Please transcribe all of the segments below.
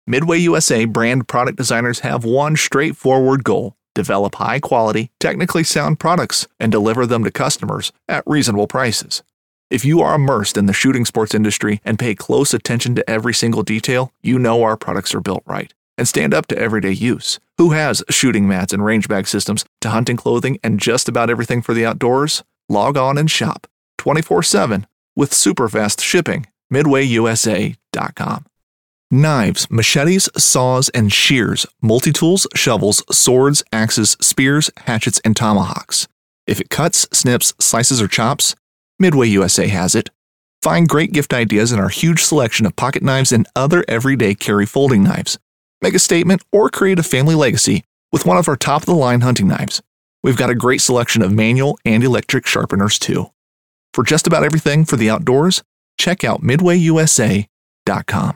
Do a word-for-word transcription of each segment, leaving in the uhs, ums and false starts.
Midway U S A brand product designers have one straightforward goal: develop high-quality, technically sound products and deliver them to customers at reasonable prices. If you are immersed in the shooting sports industry and pay close attention to every single detail, you know our products are built right and stand up to everyday use. Who has shooting mats and range bag systems to hunting clothing and just about everything for the outdoors? Log on and shop twenty-four seven with super fast shipping. midway u s a dot com. Knives, machetes, saws, and shears, multi-tools, shovels, swords, axes, spears, hatchets, and tomahawks. If it cuts, snips, slices, or chops, Midway U S A has it. Find great gift ideas in our huge selection of pocket knives and other everyday carry folding knives. Make a statement or create a family legacy with one of our top-of-the-line hunting knives. We've got a great selection of manual and electric sharpeners, too. For just about everything for the outdoors, check out midway u s a dot com.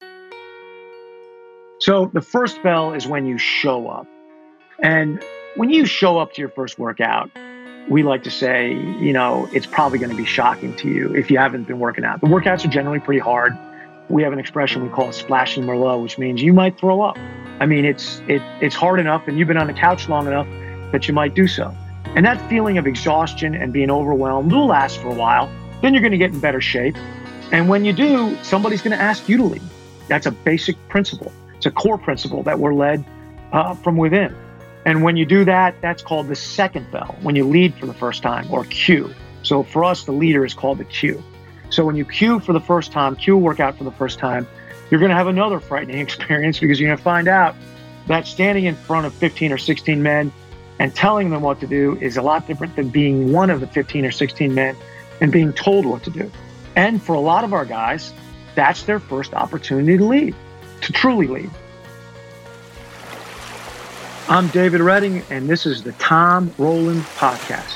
So the first bell is when you show up. And when you show up to your first workout, we like to say, you know, it's probably going to be shocking to you if you haven't been working out. The workouts are generally pretty hard. We have an expression we call splashing Merlot, which means you might throw up. I mean, it's it it's hard enough and you've been on the couch long enough that you might do so. And that feeling of exhaustion and being overwhelmed will last for a while. Then you're going to get in better shape. And when you do, somebody's going to ask you to lead. That's a basic principle. It's a core principle that we're led uh, from within. And when you do that, that's called the second bell, when you lead for the first time, or cue. So for us, the leader is called the cue. So when you cue for the first time, cue a workout for the first time, you're going to have another frightening experience because you're going to find out that standing in front of fifteen or sixteen men and telling them what to do is a lot different than being one of the fifteen or sixteen men and being told what to do. And for a lot of our guys, that's their first opportunity to lead, to truly lead. I'm David Redding, and this is the Tom Rowland Podcast.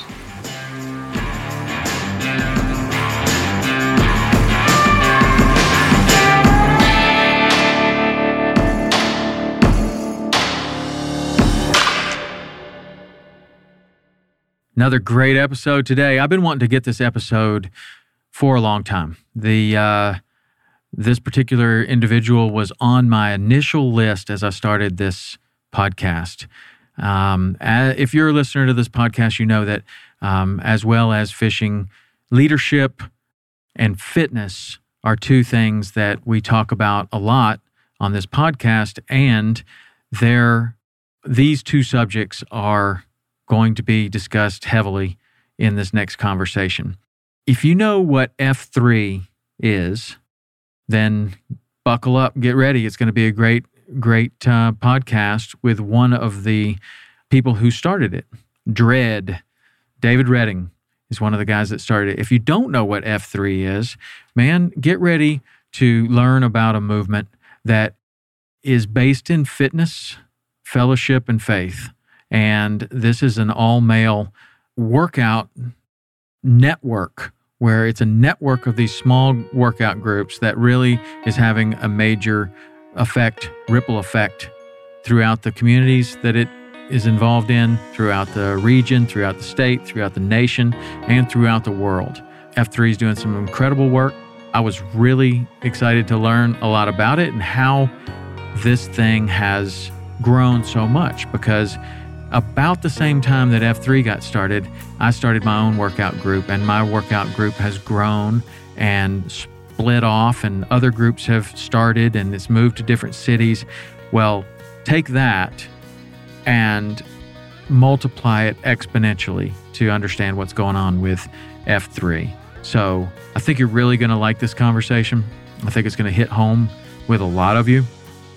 Another great episode today. I've been wanting to get this episode for a long time. The uh, this particular individual was on my initial list as I started this podcast. Um, if you're a listener to this podcast, you know that um, as well as fishing, leadership and fitness are two things that we talk about a lot on this podcast, and they're, these two subjects are going to be discussed heavily in this next conversation. If you know what F three is, then buckle up, get ready. It's going to be a great great uh, podcast with one of the people who started it. Dread, David Redding is one of the guys that started it. If you don't know what F three is, man, get ready to learn about a movement that is based in fitness, fellowship, and faith. And this is an all-male workout network where it's a network of these small workout groups that really is having a major effect, ripple effect throughout the communities that it is involved in, throughout the region, throughout the state, throughout the nation, and throughout the world. F three is doing some incredible work. I was really excited to learn a lot about it and how this thing has grown so much, because about the same time that F three got started, I started my own workout group, and my workout group has grown and split off, and other groups have started, and it's moved to different cities. Well, take that and multiply it exponentially to understand what's going on with F three. So I think you're really going to like this conversation. I think it's going to hit home with a lot of you.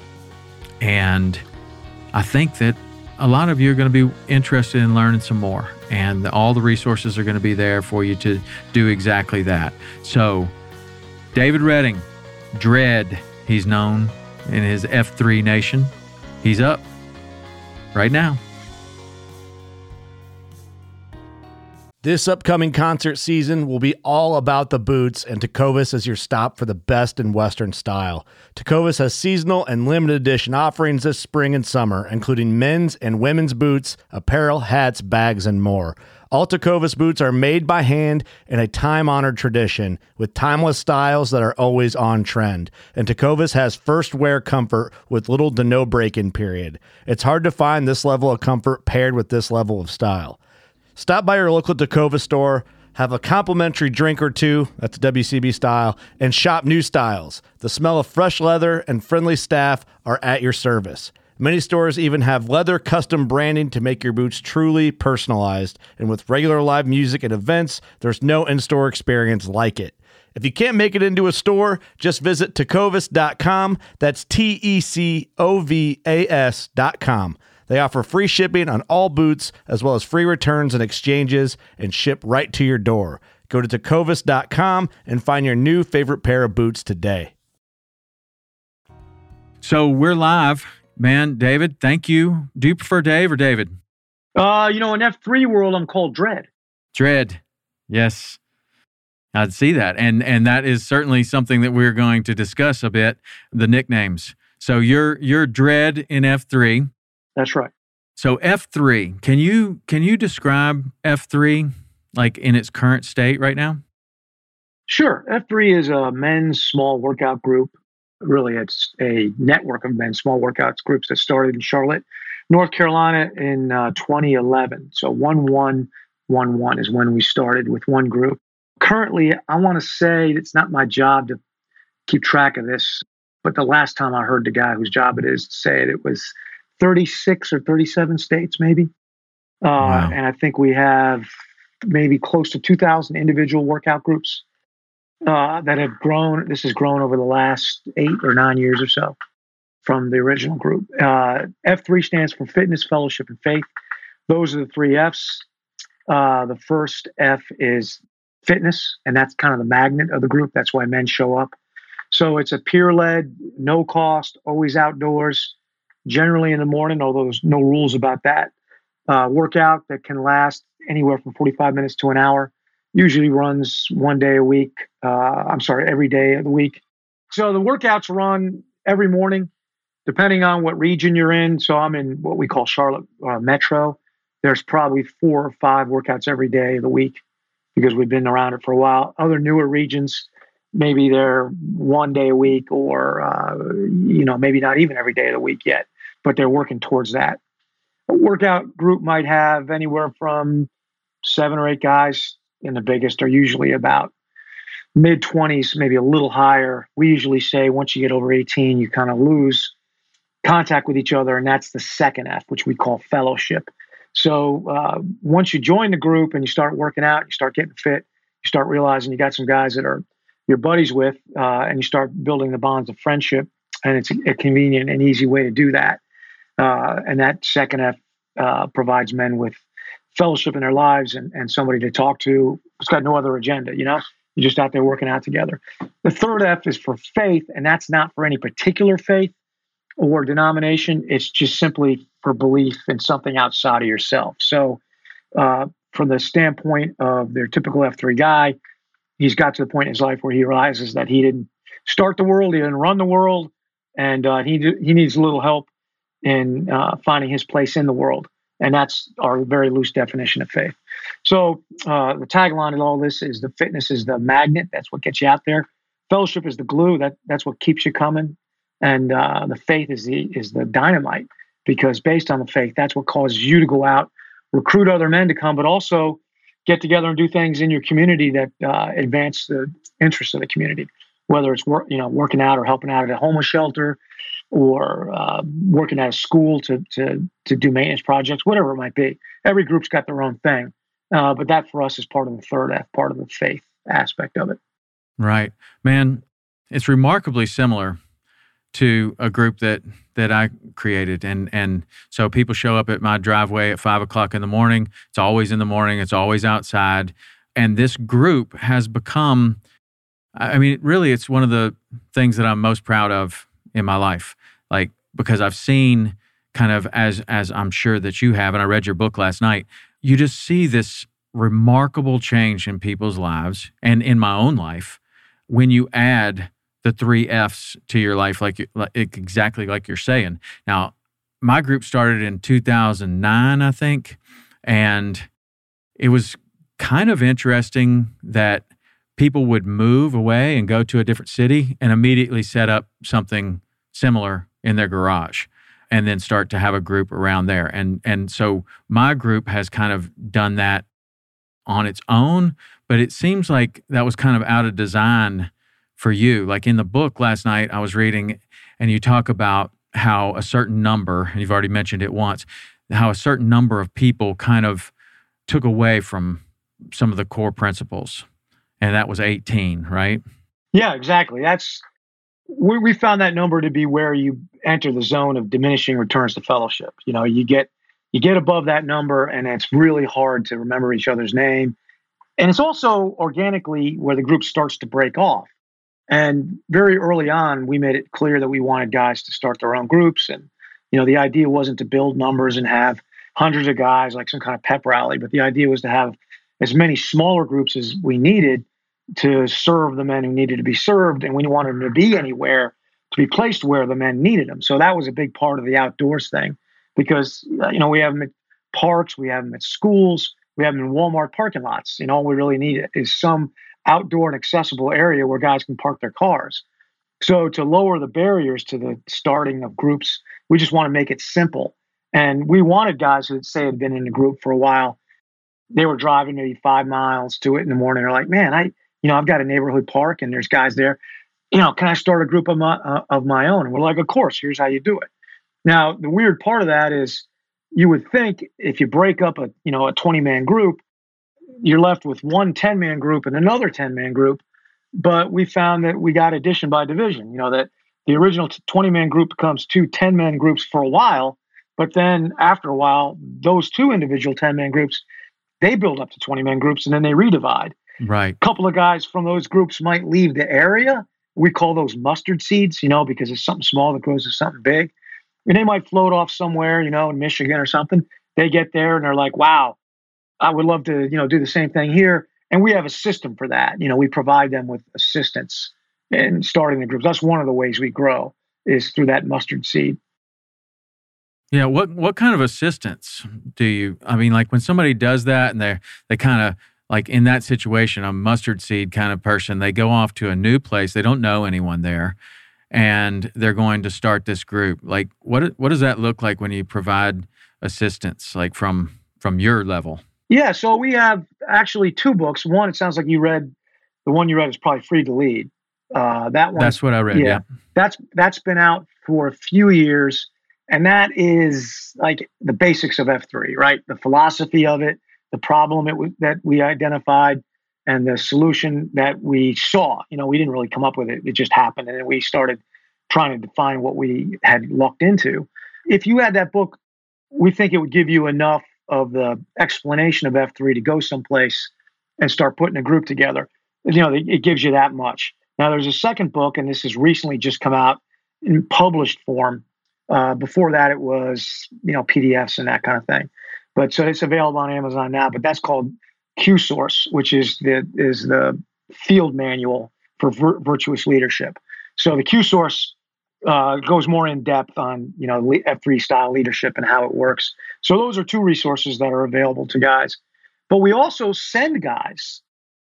And I think that a lot of you are going to be interested in learning some more, and all the resources are going to be there for you to do exactly that. So David Redding, Dread, he's known in his F three nation. He's up right now. This upcoming concert season will be all about the boots, and Tecovas is your stop for the best in Western style. Tecovas has seasonal and limited edition offerings this spring and summer, including men's and women's boots, apparel, hats, bags, and more. All Tecovas boots are made by hand in a time-honored tradition with timeless styles that are always on trend. And Tecovas has first wear comfort with little to no break-in period. It's hard to find this level of comfort paired with this level of style. Stop by your local Tecovas store, have a complimentary drink or two, that's W C B style, and shop new styles. The smell of fresh leather and friendly staff are at your service. Many stores even have leather custom branding to make your boots truly personalized. And with regular live music and events, there's no in-store experience like it. If you can't make it into a store, just visit tecovas dot com. That's T E C O V A S dot com. They offer free shipping on all boots, as well as free returns and exchanges, and ship right to your door. Go to tecovas dot com and find your new favorite pair of boots today. So we're live. Man, David, thank you. Do you prefer Dave or David? Uh, you know, in F three world, I'm called Dread. Dread. Yes. I'd see that. And and that is certainly something that we're going to discuss a bit, the nicknames. So you're you're Dread in F three. That's right. So F three, can you can you describe F three like in its current state right now? Sure. F three is a men's small workout group. Really, it's a network of men's small workouts groups that started in Charlotte, North Carolina in uh, twenty eleven. So one one one one is when we started with one group. Currently, I want to say it's not my job to keep track of this, but the last time I heard the guy whose job it is say it, it was thirty-six or thirty-seven states, maybe. Uh, wow. And I think we have maybe close to two thousand individual workout groups uh, that have grown. This has grown over the last eight or nine years or so from the original group. Uh, F three stands for Fitness, Fellowship, and Faith. Those are the three Fs. Uh, the first F is fitness, and that's kind of the magnet of the group. That's why men show up. So it's a peer-led, no cost, always outdoors, generally in the morning, although there's no rules about that. Uh, workout that can last anywhere from forty-five minutes to an hour, usually runs one day a week. Uh, I'm sorry, every day of the week. So the workouts run every morning, depending on what region you're in. So I'm in what we call Charlotte uh, Metro. There's probably four or five workouts every day of the week because we've been around it for a while. Other newer regions, maybe they're one day a week or, uh, you know, maybe not even every day of the week yet, but they're working towards that. A workout group might have anywhere from seven or eight guys, and the biggest are usually about mid twenties, maybe a little higher. We usually say once you get over eighteen, you kind of lose contact with each other, and that's the second F, which we call fellowship. So uh, once you join the group and you start working out, you start getting fit, you start realizing you got some guys that are your buddies with, uh, and you start building the bonds of friendship, and it's a convenient and easy way to do that. Uh, and that second F uh, provides men with fellowship in their lives and, and somebody to talk to. It's got no other agenda, you know? You're just out there working out together. The third F is for faith, and that's not for any particular faith or denomination. It's just simply for belief in something outside of yourself. So uh, from the standpoint of their typical F three guy, he's got to the point in his life where he realizes that he didn't start the world, he didn't run the world, and uh, he he needs a little help in uh, finding his place in the world. And that's our very loose definition of faith. So uh, the tagline of all this is the fitness is the magnet. That's what gets you out there. Fellowship is the glue. That that's what keeps you coming. And uh, the faith is the is the dynamite, because based on the faith, that's what causes you to go out, recruit other men to come, but also get together and do things in your community that uh, advance the interests of the community, whether it's work, you know, working out or helping out at a homeless shelter, or uh, working at a school to to to do maintenance projects, whatever it might be. Every group's got their own thing, uh, but that for us is part of the third F, part of the faith aspect of it. Right, man. It's remarkably similar to a group that that I created, and and so people show up at my driveway at five o'clock in the morning. It's always in the morning. It's always outside, and this group has become. I mean, really, it's one of the things that I'm most proud of in my life, like, because I've seen kind of, as as I'm sure that you have, and I read your book last night, you just see this remarkable change in people's lives and in my own life when you add the three F's to your life, like, like exactly like you're saying. Now, my group started in two thousand nine, I think, and it was kind of interesting that people would move away and go to a different city and immediately set up something similar in their garage and then start to have a group around there. And and so my group has kind of done that on its own, but it seems like that was kind of out of design for you. Like in the book last night, I was reading, and you talk about how a certain number, and you've already mentioned it once, how a certain number of people kind of took away from some of the core principles. And that was eighteen, right? Yeah, exactly. That's we, we found that number to be where you enter the zone of diminishing returns to fellowship. You know, you get you get above that number, and it's really hard to remember each other's name. And it's also organically where the group starts to break off. And very early on, we made it clear that we wanted guys to start their own groups. And, you know, the idea wasn't to build numbers and have hundreds of guys like some kind of pep rally, but the idea was to have as many smaller groups as we needed to serve the men who needed to be served. And we wanted them to be anywhere, to be placed where the men needed them. So that was a big part of the outdoors thing because, you know, we have them at parks, we have them at schools, we have them in Walmart parking lots. And all we really need is some outdoor and accessible area where guys can park their cars. So to lower the barriers to the starting of groups, we just want to make it simple. And we wanted guys who, say, had been in the group for a while. They were driving maybe five miles to it in the morning. They're like, man, I, you know, I've got a neighborhood park and there's guys there. You know, can I start a group of my, uh, of my own? And we're like, of course, here's how you do it. Now, the weird part of that is you would think if you break up a, you know, a twenty man group, you're left with one ten man group and another ten man group. But we found that we got addition by division, you know, that the original twenty man group becomes two ten man groups for a while. But then after a while, those two individual ten man groups, they build up to twenty man groups and then they redivide. Right. A couple of guys from those groups might leave the area. We call those mustard seeds, you know, because it's something small that grows to something big. And they might float off somewhere, you know, in Michigan or something. They get there and they're like, wow, I would love to, you know, do the same thing here. And we have a system for that. You know, we provide them with assistance in starting the groups. That's one of the ways we grow is through that mustard seed. Yeah. What, what kind of assistance do you, I mean, like when somebody does that and they're, they kind of like in that situation, a mustard seed kind of person, they go off to a new place. They don't know anyone there and they're going to start this group. Like what, what does that look like when you provide assistance, like from, from your level? Yeah. So we have actually two books. One, it sounds like you read, the one you read is probably Free to Lead. Uh, that one. That's what I read. Yeah, yeah. That's, that's been out for a few years. And that is like the basics of F three, right? The philosophy of it, the problem it w- that we identified, and the solution that we saw. You know, we didn't really come up with it. It just happened. And then we started trying to define what we had lucked into. If you had that book, we think it would give you enough of the explanation of F three to go someplace and start putting a group together. You know, it, it gives you that much. Now, there's a second book, and this has recently just come out in published form. Uh, before that, it was, you know, P D Fs and that kind of thing. But so it's available on Amazon now. But that's called Q Source, which is the is the field manual for vir- virtuous leadership. So the Q Source uh, goes more in depth on, you know, F three style leadership and how it works. So those are two resources that are available to guys. But we also send guys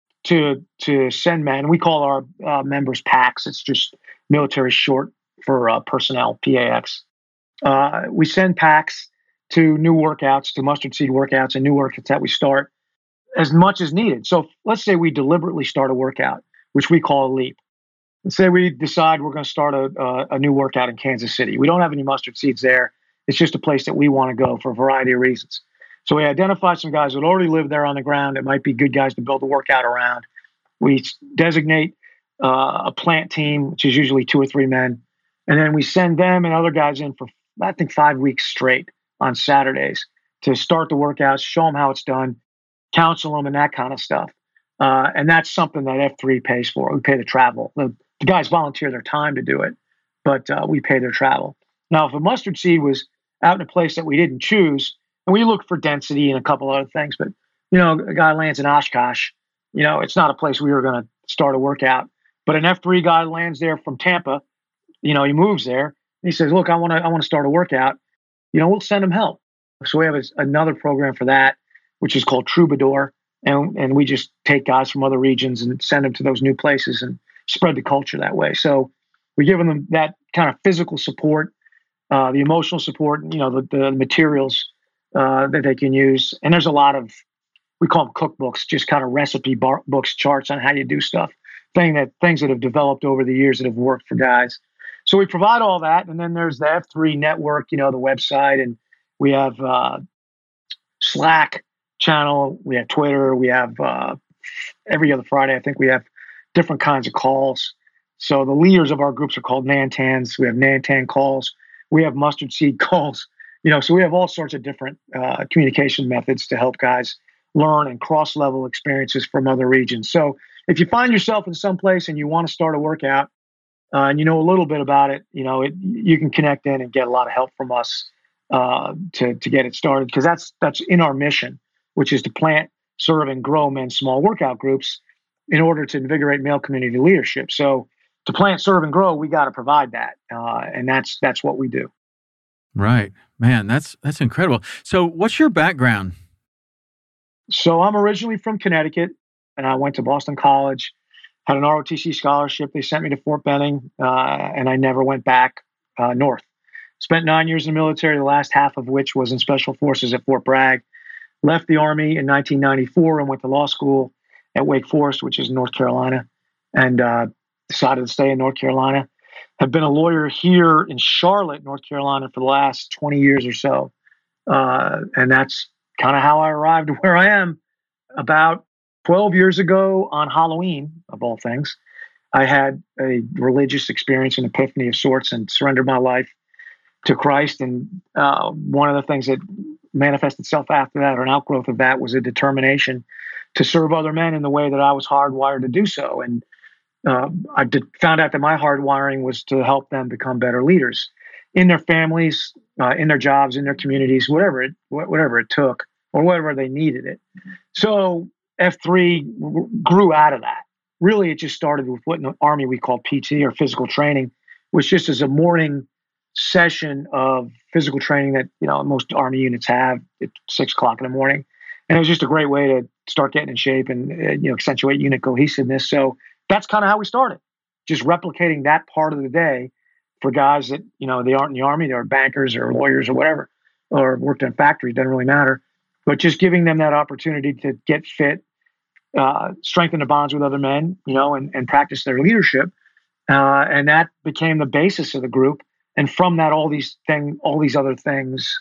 to to send men. We call our uh, members PAX. It's just military short for uh, personnel, P A X. Uh, we send PAX to new workouts, to mustard seed workouts and new workouts that we start as much as needed. So let's say we deliberately start a workout, which we call a leap. Let's say we decide we're going to start a, a, a new workout in Kansas City. We don't have any mustard seeds there. It's just a place that we want to go for a variety of reasons. So we identify some guys that already live there on the ground. It might be good guys to build a workout around. We designate uh, a plant team, which is usually two or three men. And then we send them and other guys in for, I think, five weeks straight on Saturdays to start the workouts, show them how it's done, counsel them, and that kind of stuff. Uh, and that's something that F three pays for. We pay the travel. The, the guys volunteer their time to do it, but uh, we pay their travel. Now, if a mustard seed was out in a place that we didn't choose, and we looked for density and a couple other things, but, you know, a guy lands in Oshkosh, you know, it's not a place we were going to start a workout. But an F three guy lands there from Tampa, you know, he moves there, and he says, look, I want to I want to start a workout. You know, we'll send him help. So we have a, another program for that. which is called Troubadour. And, and we just take guys from other regions and send them to those new places and spread the culture that way. So we're giving them that kind of physical support, uh, the emotional support, you know, the, the materials uh, that they can use. And there's a lot of, we call them cookbooks, just kind of recipe bar- books, charts on how you do stuff, thing that things that have developed over the years that have worked for guys. So we provide all that. And then there's the F three network, you know, the website, and we have uh, Slack channel, we have Twitter, we have uh, every other Friday, I think we have different kinds of calls. So the leaders of our groups are called Nantans. We have Nantan calls. We have mustard seed calls. You know, so we have all sorts of different uh, communication methods to help guys learn and cross-level experiences from other regions. So if you find yourself in some place and you want to start a workout uh, and you know a little bit about it, you know, it, you can connect in and get a lot of help from us uh, to to get it started, because that's that's in our mission, which is to plant, serve, and grow men's small workout groups in order to invigorate male community leadership. So to plant, serve, and grow, we got to provide that, uh, and that's that's what we do. Right, man. That's that's incredible. So, what's your background? So I'm originally from Connecticut, and I went to Boston College, had an R O T C scholarship. They sent me to Fort Benning, uh, and I never went back uh, north. Spent nine years in the military, the last half of which was in Special Forces at Fort Bragg. Left the Army in nineteen ninety-four and went to law school at Wake Forest, which is in North Carolina, and uh, decided to stay in North Carolina. Have been a lawyer here in Charlotte, North Carolina, for the last twenty years or so. Uh, and that's kind of how I arrived where I am. About twelve years ago on Halloween, of all things, I had a religious experience, an epiphany of sorts, and surrendered my life to Christ. And uh, one of the things that manifested itself after that, or an outgrowth of that, was a determination to serve other men in the way that I was hardwired to do so. And uh, I did, found out that my hardwiring was to help them become better leaders in their families, uh, in their jobs, in their communities, whatever it whatever it took, or whatever they needed it. So F three grew out of that. Really, it just started with what in the Army we call P T, or physical training, which just is a morning session of physical training that, you know, most Army units have at six o'clock in the morning. And it was just a great way to start getting in shape and, uh, you know, accentuate unit cohesiveness. So that's kind of how we started, just replicating that part of the day for guys that, you know, they aren't in the Army, they're bankers or lawyers or whatever, or worked in factories, doesn't really matter. But just giving them that opportunity to get fit, uh, strengthen the bonds with other men, you know, and, and practice their leadership. Uh, and that became the basis of the group. And from that, all these thing, all these other things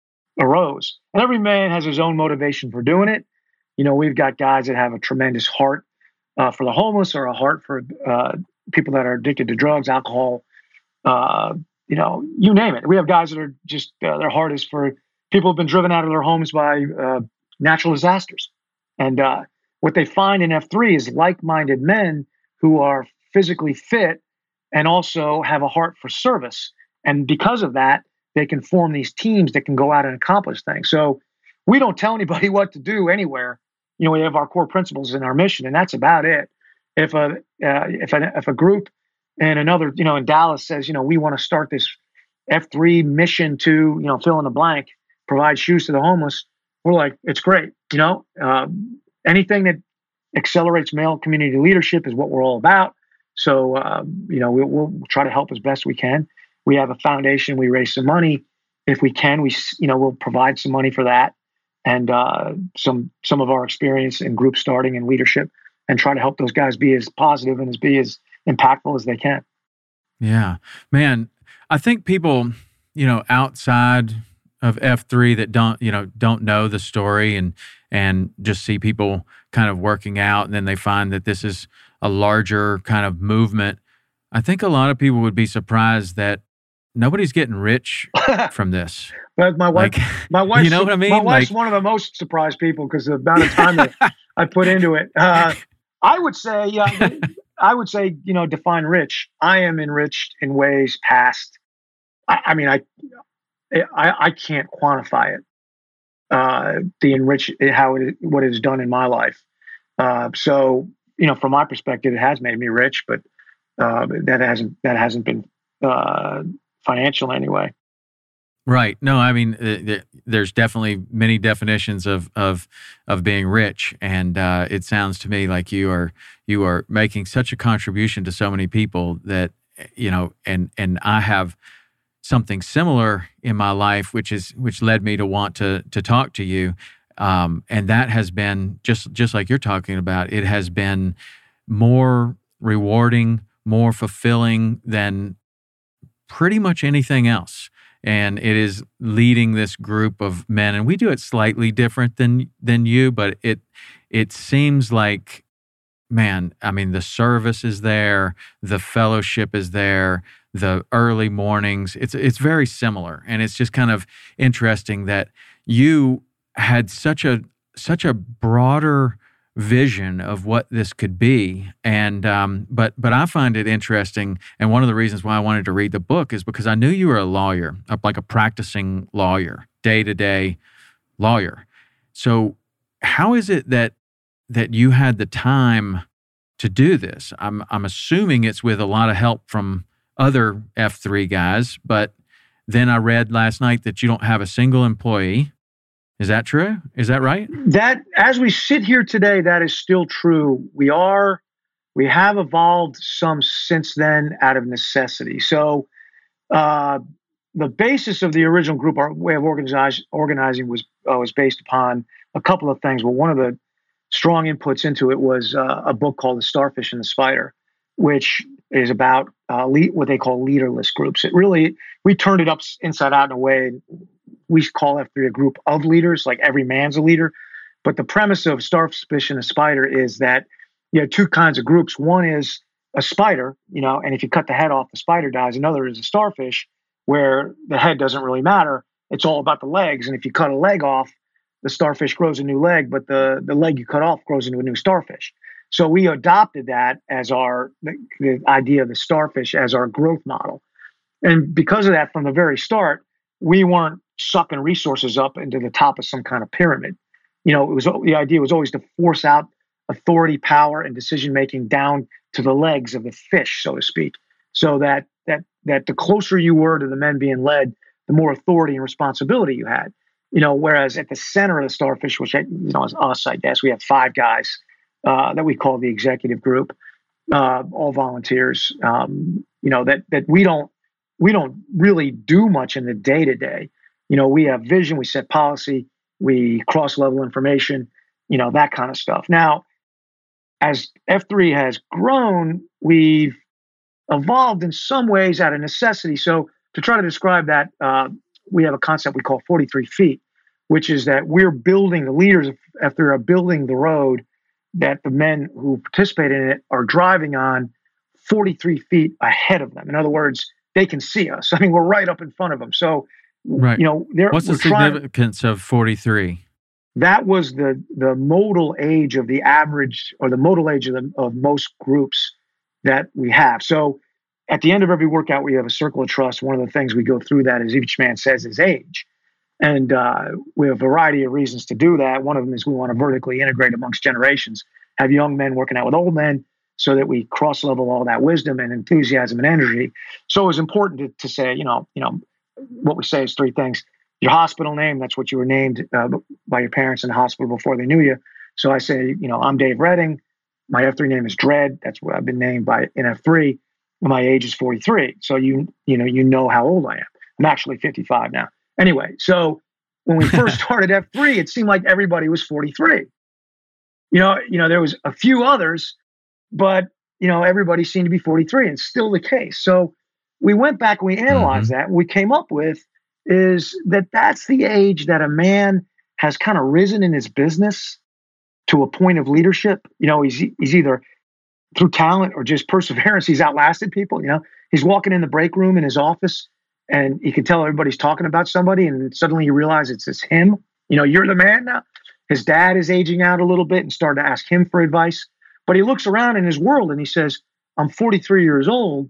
arose. And every man has his own motivation for doing it. You know, we've got guys that have a tremendous heart uh, for the homeless, or a heart for uh, people that are addicted to drugs, alcohol, uh, you know, you name it. We have guys that are just, uh, their heart is for people who've been driven out of their homes by uh, natural disasters. And uh, what they find in F three is like-minded men who are physically fit and also have a heart for service. And because of that, they can form these teams that can go out and accomplish things. So we don't tell anybody what to do anywhere. You know, we have our core principles and our mission, and that's about it. If a uh, if a if a group and another, you know, in Dallas says, you know, we want to start this F three mission to, you know, fill in the blank, provide shoes to the homeless, we're like, it's great. You know, uh, anything that accelerates male community leadership is what we're all about. So, uh, you know, we'll, we'll try to help as best we can. We have a foundation. We raise some money. If we can, we, you know, we'll provide some money for that, and uh, some some of our experience in group starting and leadership, and try to help those guys be as positive and as be as impactful as they can. Yeah, man. I think people, you know, outside of F three that don't, you know, don't know the story and and just see people kind of working out, and then they find that this is a larger kind of movement. I think a lot of people would be surprised that nobody's getting rich from this. But my wife, like, my wife, you know what I mean? My wife's like, one of the most surprised people because of the amount of time that I put into it. Uh, I would say, yeah, I would say, you know, define rich. I am enriched in ways past. I, I mean, I, I, I can't quantify it. Uh, the enrich, how it, what it has done in my life. Uh, so, you know, from my perspective, it has made me rich, but uh, that hasn't that hasn't been uh, financial anyway. Right. No, I mean, uh, there's definitely many definitions of of of being rich, and uh, it sounds to me like you are you are making such a contribution to so many people that, you know, and and I have something similar in my life, which is which led me to want to to talk to you, um, and that has been just just like you're talking about. It has been more rewarding, more fulfilling than pretty much anything else. And it is leading this group of men, and we do it slightly different than than you, but it it seems like, man, I mean, the service is there, the fellowship is there, the early mornings. It's it's very similar, and it's just kind of interesting that you had such a such a broader vision of what this could be, and um, but but I find it interesting, and one of the reasons why I wanted to read the book is because I knew you were a lawyer, like a practicing lawyer, day to day lawyer. So how is it that that you had the time to do this? I'm I'm assuming it's with a lot of help from other F three guys, but then I read last night that you don't have a single employee. Is that true? Is that right? That, as we sit here today, that is still true. We are, we have evolved some since then out of necessity. So uh, the basis of the original group, our way of organize, organizing was uh, was based upon a couple of things. Well, one of the strong inputs into it was uh, a book called The Starfish and the Spider, which is about uh, lead, what they call leaderless groups. It really, we turned it up inside out in a way. We call F three a group of leaders, like every man's a leader. But the premise of Starfish and a Spider is that you have two kinds of groups. One is a spider, you know, and if you cut the head off, the spider dies. Another is a starfish, where the head doesn't really matter. It's all about the legs. And if you cut a leg off, the starfish grows a new leg, but the, the leg you cut off grows into a new starfish. So we adopted that as our, the, the idea of the starfish as our growth model. And because of that, from the very start, we weren't sucking resources up into the top of some kind of pyramid. You know, it was the idea was always to force out authority, power, and decision-making down to the legs of the fish, so to speak, so that that that the closer you were to the men being led, the more authority and responsibility you had. You know, whereas at the center of the starfish, which, you know, is us, I guess, we have five guys uh, that we call the executive group, uh, all volunteers. Um, you know, that that we don't we don't really do much in the day-to-day. You know, we have vision, we set policy, we cross-level information, you know, that kind of stuff. Now, as F three has grown, we've evolved in some ways out of necessity. So to try to describe that, uh, we have a concept we call forty-three feet, which is that we're building, the leaders of F three are building the road that the men who participate in it are driving on forty-three feet ahead of them. In other words, they can see us. I mean, we're right up in front of them. So, right. you know, what's the significance trying, of forty-three? That was the the modal age of the average, or the modal age of, the, of most groups that we have. So at the end of every workout, we have a circle of trust. One of the things we go through that is each man says his age. And uh, we have a variety of reasons to do that. One of them is we want to vertically integrate amongst generations, have young men working out with old men so that we cross-level all that wisdom and enthusiasm and energy. So it was important to, to say, you know, you know, what we say is three things. Your hospital name, that's what you were named uh, by your parents in the hospital before they knew you. So I say, you know, I'm Dave Redding. My F three name is Dread. That's what I've been named by in F three. My age is forty-three. So you, you know, you know how old I am. I'm actually fifty-five now. Anyway, so when we first started F three, it seemed like everybody was forty-three. You know, you know, there was a few others, but you know, everybody seemed to be forty-three, and still the case. So we went back and we analyzed mm-hmm. that. And we came up with is that that's the age that a man has kind of risen in his business to a point of leadership. You know, he's he's either through talent or just perseverance, he's outlasted people. You know, he's walking in the break room in his office and he can tell everybody's talking about somebody, and suddenly you realize it's, it's him. You know, you're the man now. His dad is aging out a little bit and started to ask him for advice. But he looks around in his world and he says, I'm forty-three years old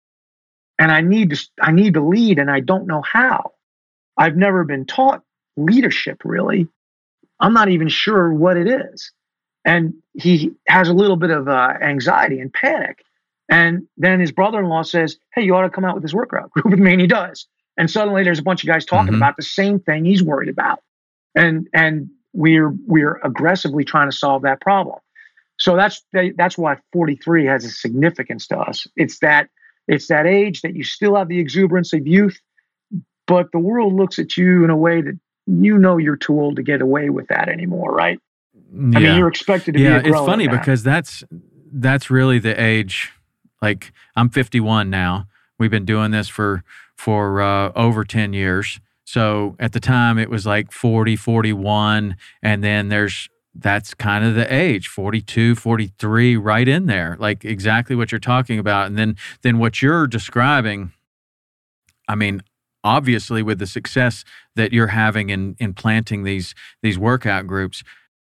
and I need to, I need to lead, and I don't know how. I've never been taught leadership, really. I'm not even sure what it is. And he has a little bit of uh, anxiety and panic. And then his brother-in-law says, hey, you ought to come out with this workout group with me. And he does. And suddenly there's a bunch of guys talking Mm-hmm. about the same thing he's worried about. And and we're we're aggressively trying to solve that problem. So that's that's why forty-three has a significance to us. It's that it's that age that you still have the exuberance of youth, but the world looks at you in a way that you know you're too old to get away with that anymore, right? Yeah. I mean, you're expected to yeah, be a grown it's funny now. because that's that's really the age. Like, I'm fifty-one now. We've been doing this for for uh, over ten years. So at the time it was like forty, forty-one, and then there's that's kind of the age, forty-two, forty-three, right in there, like exactly what you're talking about. And then then what you're describing, I mean, obviously with the success that you're having in in planting these these workout groups,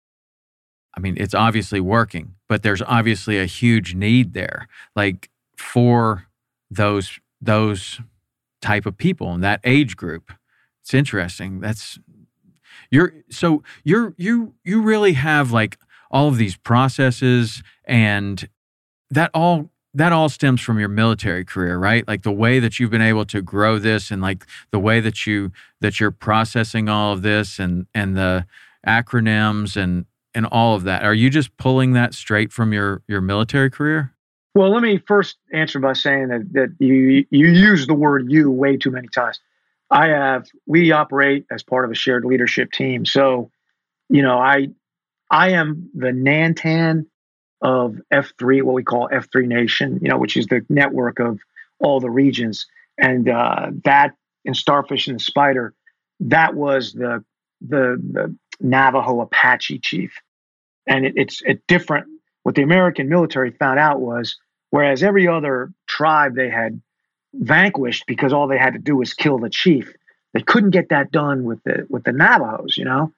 I mean, it's obviously working, but there's obviously a huge need there, like for those those type of people in that age group. It's interesting. That's you're so you're you you really have like all of these processes, and that all that all stems from your military career, right? Like the way that you've been able to grow this, and like the way that you that you're processing all of this, and and the acronyms and and all of that. Are you just pulling that straight from your your military career? Well, let me first answer by saying that that you you use the word "you" way too many times. I have we operate as part of a shared leadership team, so you know I I am the Nantan of F three, what we call F three Nation, you know, which is the network of all the regions, and uh, that in Starfish and the Spider, that was the the, the Navajo Apache chief, and it, it's it different. What the American military found out was, whereas every other tribe they had vanquished because all they had to do was kill the chief, they couldn't get that done with the with the Navajos, you know,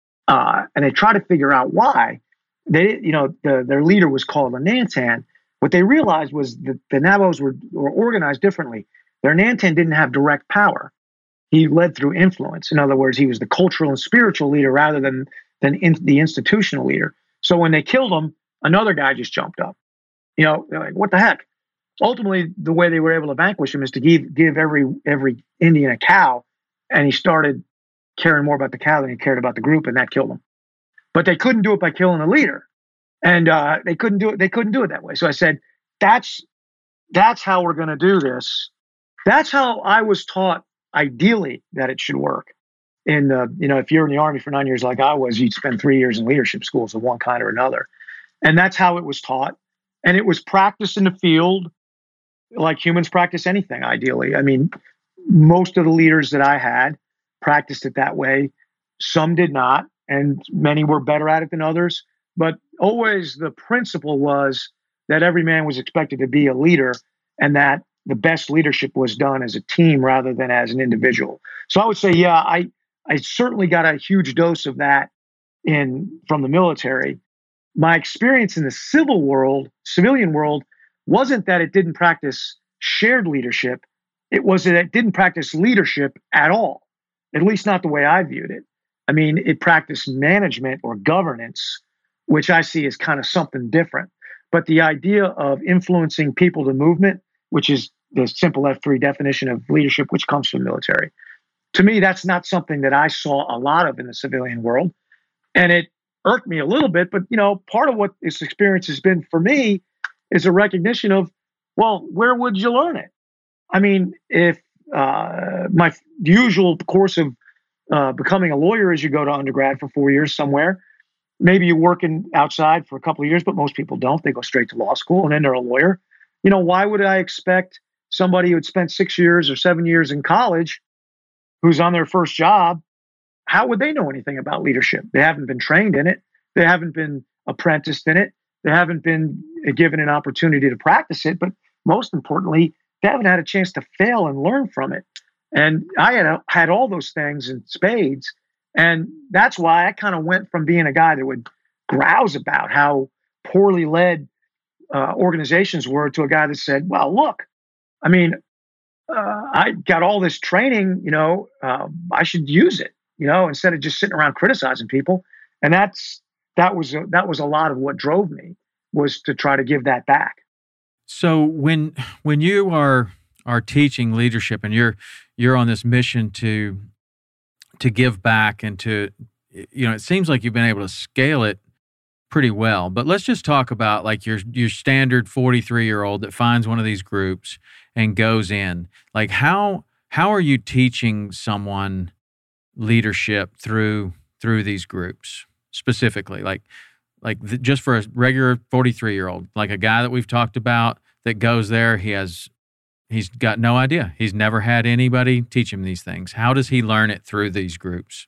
uh, and they tried to figure out why. They, you know, the, their leader was called a Nantan. What they realized was that the Navajos were, were organized differently. Their Nantan didn't have direct power. He led through influence. In other words, he was the cultural and spiritual leader rather than than in, the institutional leader. So when they killed him, another guy just jumped up. You know, they're like, what the heck? Ultimately, the way they were able to vanquish him is to give give every every Indian a cow, and he started caring more about the cow than he cared about the group, and that killed him. But they couldn't do it by killing the leader, and uh, they couldn't do it. They couldn't do it that way. So I said, "That's that's how we're going to do this. That's how I was taught, ideally, that it should work." In the you know, if you're in the Army for nine years like I was, you'd spend three years in leadership schools of one kind or another, and that's how it was taught. And it was practiced in the field, like humans practice anything. Ideally, I mean, most of the leaders that I had practiced it that way. Some did not. And many were better at it than others. But always the principle was that every man was expected to be a leader, and that the best leadership was done as a team rather than as an individual. So I would say, yeah, I I certainly got a huge dose of that in from the military. My experience in the civil world, civilian world, wasn't that it didn't practice shared leadership. It was that it didn't practice leadership at all, at least not the way I viewed it. I mean, it practiced management or governance, which I see as kind of something different. But the idea of influencing people to movement, which is the simple F three definition of leadership, which comes from the military, to me, that's not something that I saw a lot of in the civilian world. And it irked me a little bit. But, you know, part of what this experience has been for me is a recognition of, well, where would you learn it? I mean, if uh, my usual course of Uh, becoming a lawyer is you go to undergrad for four years somewhere. Maybe you work in outside for a couple of years, but most people don't. They go straight to law school and then they're a lawyer. You know, why would I expect somebody who had spent six years or seven years in college, who's on their first job, how would they know anything about leadership? They haven't been trained in it. They haven't been apprenticed in it. They haven't been given an opportunity to practice it. But most importantly, they haven't had a chance to fail and learn from it. And I had had all those things in spades. And that's why I kind of went from being a guy that would grouse about how poorly led uh, organizations were to a guy that said, well, look, I mean, uh, I got all this training, you know, uh, I should use it, you know, instead of just sitting around criticizing people. And that's that was a, that was a lot of what drove me, was to try to give that back. So when when you are are teaching leadership, and you're you're on this mission to to give back and to, you know, it seems like you've been able to scale it pretty well. But let's just talk about like your your standard forty-three year old that finds one of these groups and goes in. Like how how are you teaching someone leadership through through these groups specifically? Like like the, just for a regular forty-three year old, like a guy that we've talked about that goes there, he has he's got no idea. He's never had anybody teach him these things. How does he learn it through these groups?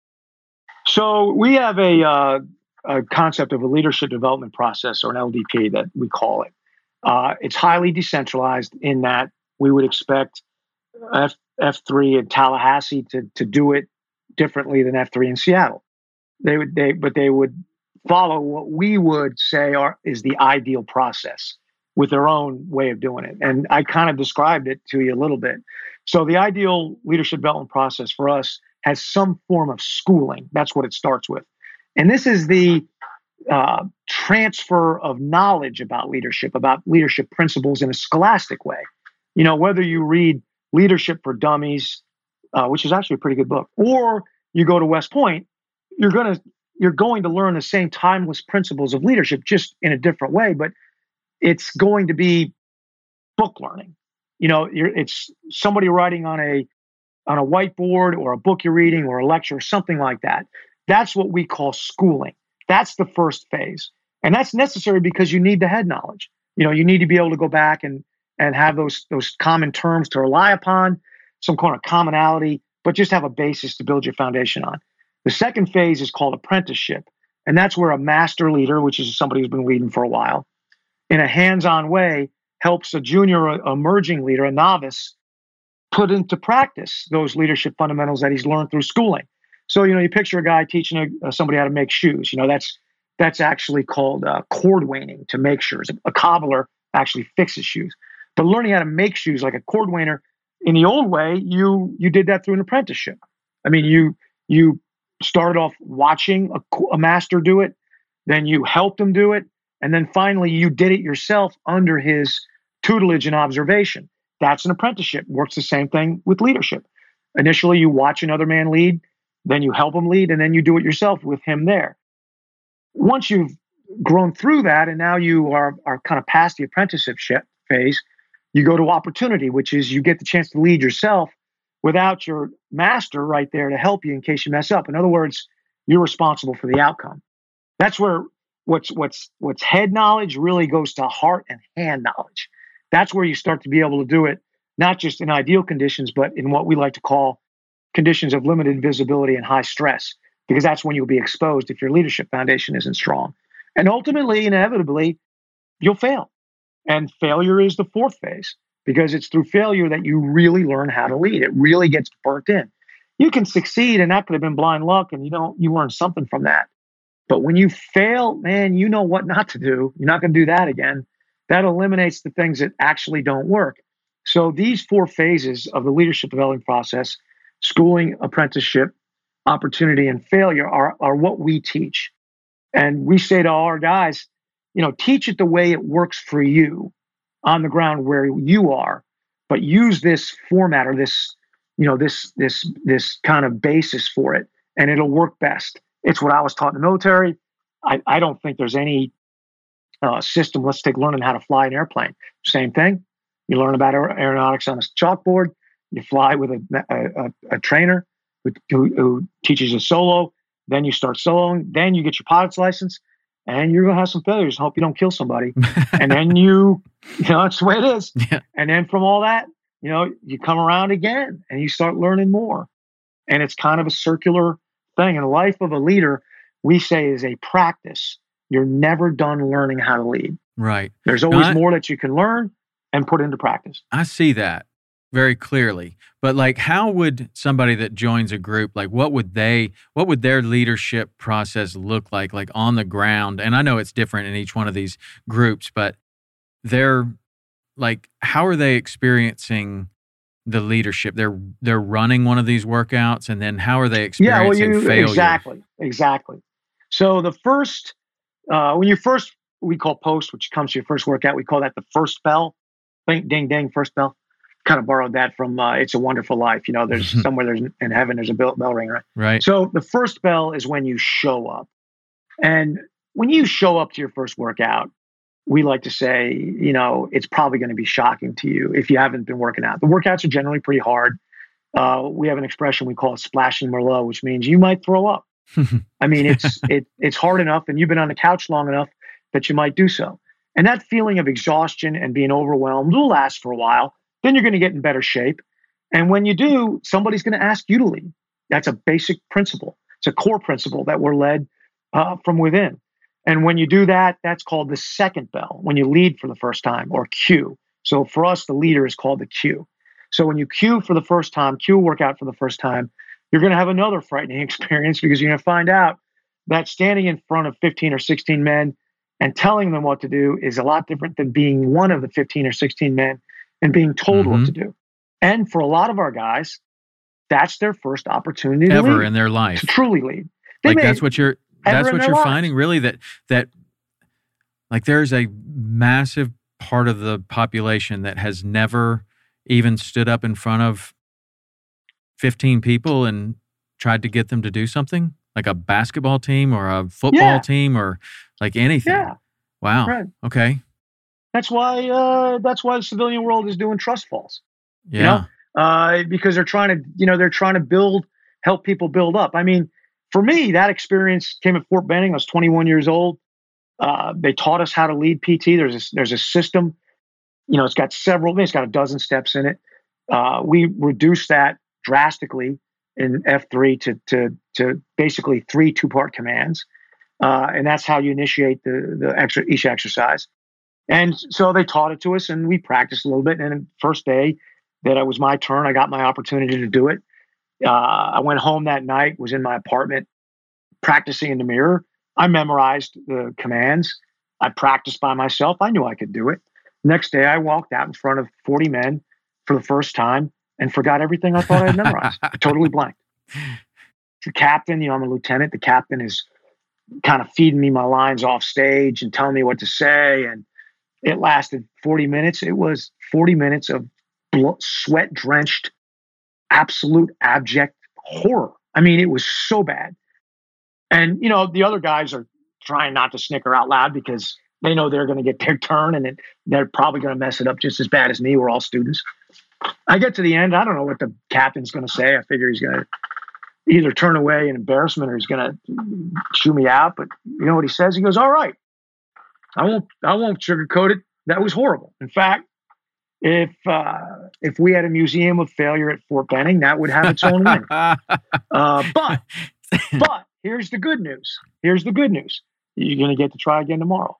So we have a, uh, a concept of a leadership development process, or an L D P that we call it. Uh, it's highly decentralized in that we would expect F, F3 in Tallahassee to, to do it differently than F three in Seattle. They would, they, but they would follow what we would say are, is the ideal process with their own way of doing it. And I kind of described it to you a little bit. So the ideal leadership development process for us has some form of schooling. That's what it starts with. And this is the uh, transfer of knowledge about leadership, about leadership principles in a scholastic way. You know, whether you read Leadership for Dummies, uh, which is actually a pretty good book, or you go to West Point, you're going to you're going to learn the same timeless principles of leadership, just in a different way. But it's going to be book learning. You know, you're, it's somebody writing on a on a whiteboard, or a book you're reading, or a lecture, or something like that. That's what we call schooling. That's the first phase. And that's necessary because you need the head knowledge. You know, you need to be able to go back and and have those those common terms to rely upon, some kind of commonality, but just have a basis to build your foundation on. The second phase is called apprenticeship. And that's where a master leader, which is somebody who's been leading for a while, in a hands-on way, helps a junior, a emerging leader, a novice, put into practice those leadership fundamentals that he's learned through schooling. So, you know, you picture a guy teaching a, somebody how to make shoes. You know, that's that's actually called uh, cordwaining, to make shoes. A cobbler actually fixes shoes. But learning how to make shoes like a cordwainer, in the old way, you you did that through an apprenticeship. I mean, you you started off watching a, a master do it, then you helped him do it, and then finally you did it yourself under his tutelage and observation. That's an apprenticeship. Works the same thing with leadership. Initially, you watch another man lead, then you help him lead, and then you do it yourself with him there. Once you've grown through that, and now you are, are kind of past the apprenticeship phase, you go to opportunity, which is you get the chance to lead yourself without your master right there to help you in case you mess up. In other words, you're responsible for the outcome. That's where what's what's what's head knowledge really goes to heart and hand knowledge. That's where you start to be able to do it, not just in ideal conditions, but in what we like to call conditions of limited visibility and high stress, because that's when you'll be exposed if your leadership foundation isn't strong. And ultimately, inevitably, you'll fail. And failure is the fourth phase, because it's through failure that you really learn how to lead. It really gets burnt in. You can succeed, and that could have been blind luck, and you don't you learn something from that. But when you fail, man, you know what not to do. You're not going to do that again. That eliminates the things that actually don't work. So these four phases of the leadership development process, schooling, apprenticeship, opportunity, and failure, are, are what we teach. And we say to all our guys, you know, teach it the way it works for you on the ground where you are, but use this format, or this, you know, this, this, this kind of basis for it, and it'll work best. It's what I was taught in the military. I, I don't think there's any uh, system. Let's take learning how to fly an airplane. Same thing. You learn about aer- aeronautics on a chalkboard. You fly with a, a, a, a trainer who, who, who teaches you solo. Then you start soloing. Then you get your pilot's license, and you're going to have some failures. Hope you don't kill somebody. And then you, you know, that's the way it is. Yeah. And then from all that, you know, you come around again and you start learning more. And it's kind of a circular thing. In the life of a leader, we say is a practice. You're never done learning how to lead. Right. There's always I, more that you can learn and put into practice. I see that very clearly. But like, how would somebody that joins a group, like what would they, what would their leadership process look like, like on the ground? And I know it's different in each one of these groups, but they're like, how are they experiencing the leadership? They're they're running one of these workouts, and then how are they experiencing yeah, well, you, failure? Exactly, exactly. So the first, uh, when you first, we call post, which comes to your first workout, we call that the first bell. Ding, ding, ding, first bell. kind of borrowed that from uh, It's a Wonderful Life. You know, there's somewhere there's in heaven, there's a bell, bell ring, right? Right. So the first bell is when you show up. And when you show up to your first workout, we like to say, you know, it's probably going to be shocking to you if you haven't been working out. The workouts are generally pretty hard. Uh, we have an expression we call it splashing Merlot, which means you might throw up. I mean, it's it it's hard enough, and you've been on the couch long enough that you might do so. And that feeling of exhaustion and being overwhelmed will last for a while. Then you're going to get in better shape. And when you do, somebody's going to ask you to lead. That's a basic principle. It's a core principle that we're led uh, from within. And when you do that, that's called the second bell, when you lead for the first time, or cue. So for us, the leader is called the cue. So when you cue for the first time, cue a workout for the first time, you're going to have another frightening experience, because you're going to find out that standing in front of fifteen or sixteen men and telling them what to do is a lot different than being one of the fifteen or sixteen men and being told Mm-hmm. what to do. And for a lot of our guys, that's their first opportunity to Ever lead, in their life. to truly lead. They Like may- that's what you're ever that's in what their you're lives. finding, really, that that like there's a massive part of the population that has never even stood up in front of fifteen people and tried to get them to do something, like a basketball team or a football Yeah. team or like anything. Yeah, Wow. right. Okay. That's why. Uh, that's why the civilian world is doing trust falls. Yeah. You know, uh, because they're trying to, you know, they're trying to build, help people build up. I mean, for me, that experience came at Fort Benning. I was twenty-one years old. Uh, they taught us how to lead P T. There's a, there's a system. You know, it's got several. It's got a dozen steps in it. Uh, we reduced that drastically in F three to to to basically three two part commands, uh, and that's how you initiate the the extra each exercise. And so they taught it to us, and we practiced a little bit. And the first day that it was my turn, I got my opportunity to do it. Uh, I went home that night, was in my apartment, practicing in the mirror. I memorized the commands. I practiced by myself. I knew I could do it. Next day, I walked out in front of forty men for the first time and forgot everything I thought I had memorized. Totally blanked. The captain, you know, I'm a lieutenant. The captain is kind of feeding me my lines off stage and telling me what to say. And it lasted forty minutes. It was forty minutes of sweat drenched, absolute abject horror. I mean, it was so bad. And, you know, the other guys are trying not to snicker out loud because they know they're going to get their turn, and it, they're probably going to mess it up just as bad as me. We're all students. I get to the end. I don't know what the captain's going to say. I figure he's going to either turn away in embarrassment or he's going to chew me out. But you know what he says? He goes, "All right, I won't, I won't sugarcoat it. That was horrible. In fact, if uh, if we had a museum of failure at Fort Benning, that would have its own wing. Uh, but but here's the good news. Here's the good news. You're going to get to try again tomorrow."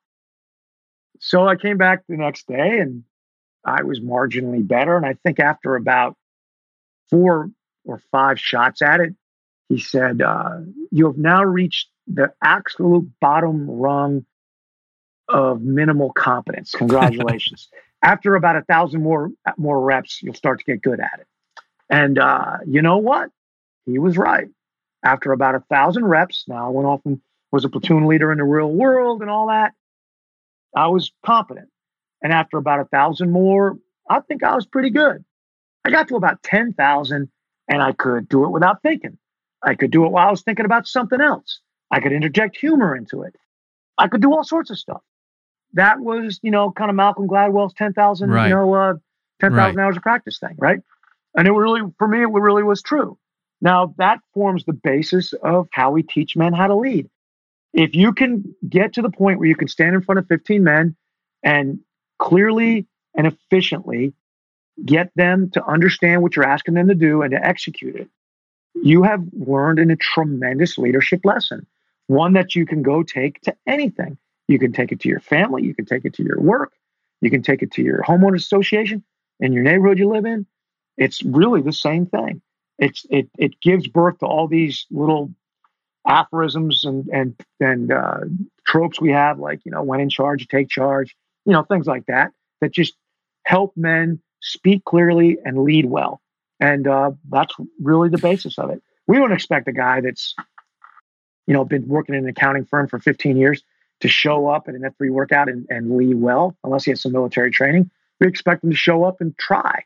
So I came back the next day, and I was marginally better. And I think after about four or five shots at it, he said, uh, "You have now reached the absolute bottom rung of minimal competence. Congratulations." After about a thousand more more reps, you'll start to get good at it. And uh, you know what? He was right. After about a thousand reps, now I went off and was a platoon leader in the real world and all that. I was competent. And after about a thousand more, I think I was pretty good. I got to about ten thousand, and I could do it without thinking. I could do it while I was thinking about something else. I could interject humor into it. I could do all sorts of stuff. That was, you know, kind of Malcolm Gladwell's ten thousand, Right. you know, uh, ten thousand Right. hours of practice thing, right? And it really, for me, it really was true. Now, that forms the basis of how we teach men how to lead. If you can get to the point where you can stand in front of fifteen men and clearly and efficiently get them to understand what you're asking them to do and to execute it, you have learned in a tremendous leadership lesson, one that you can go take to anything. You can take it to your family. You can take it to your work. You can take it to your homeowners association in your neighborhood you live in. It's really the same thing. It's it it gives birth to all these little aphorisms and and and uh, tropes we have, like, you know, when in charge, take charge, you know, things like that, that just help men speak clearly and lead well. And uh, that's really the basis of it. We don't expect a guy that's, you know, been working in an accounting firm for fifteen years to show up at an F three workout and, and lead well, unless he has some military training. We expect him to show up and try.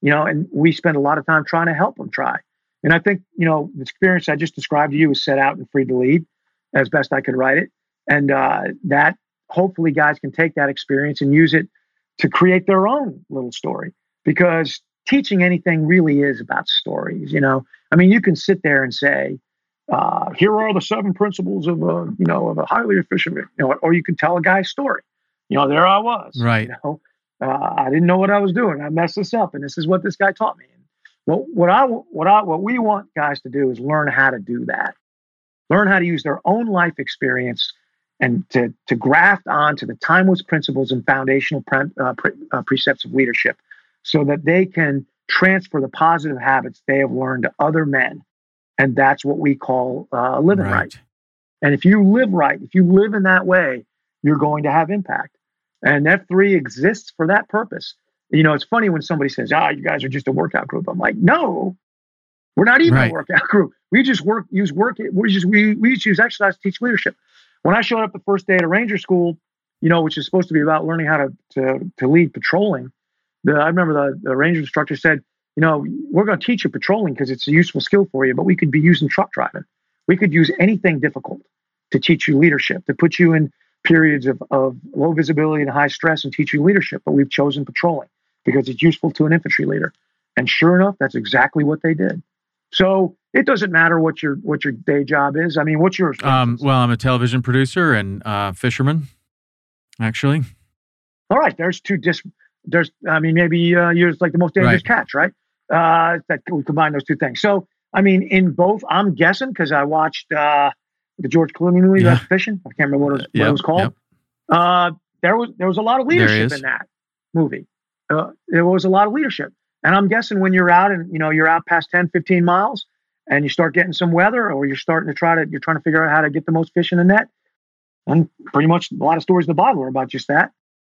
you know, and we spend a lot of time trying to help them try. And I think, you know, the experience I just described to you was set out and Free to Lead as best I could write it. And uh, that hopefully guys can take that experience and use it to create their own little story, because teaching anything really is about stories. You know, I mean, you can sit there and say, uh, here are the seven principles of a, you know, of a highly efficient, you know, or you can tell a guy's story. You know, there I was, right. You know, uh, I didn't know what I was doing. I messed this up, and this is what this guy taught me. And what, what I, what I, what we want guys to do is learn how to do that, learn how to use their own life experience and to, to graft onto the timeless principles and foundational pre, uh, pre, uh, precepts of leadership, so that they can transfer the positive habits they have learned to other men. And that's what we call uh, living right. right. And if you live right, if you live in that way, you're going to have impact. And F three exists for that purpose. You know, it's funny when somebody says, ah, you guys are just a workout group. I'm like, no, we're not even right. a workout group. We just work, use work, we just, we, we just use exercise to teach leadership. When I showed up the first day at a Ranger school, you know, which is supposed to be about learning how to, to, to lead patrolling, the, I remember the, the Ranger instructor said, you know, we're going to teach you patrolling because it's a useful skill for you, but we could be using truck driving. We could use anything difficult to teach you leadership, to put you in periods of, of low visibility and high stress and teach you leadership. But we've chosen patrolling because it's useful to an infantry leader. And sure enough, that's exactly what they did. So it doesn't matter what your what your day job is. I mean, what's yours? Um, well, I'm a television producer and uh, fisherman, actually. All right, there's two dis. There's, I mean, maybe uh, you're like the most dangerous right. catch, right? Uh, that we combine those two things. So, I mean, in both, I'm guessing because I watched uh, the George Clooney movie yeah. about fishing. I can't remember what it was, uh, yep, what it was called. Yep. Uh, there was there was a lot of leadership in that movie. Uh, there was a lot of leadership. And I'm guessing when you're out and, you know, you're out past ten, fifteen miles and you start getting some weather, or you're starting to try to, you're trying to figure out how to get the most fish in the net. And pretty much a lot of stories in the Bible are about just that.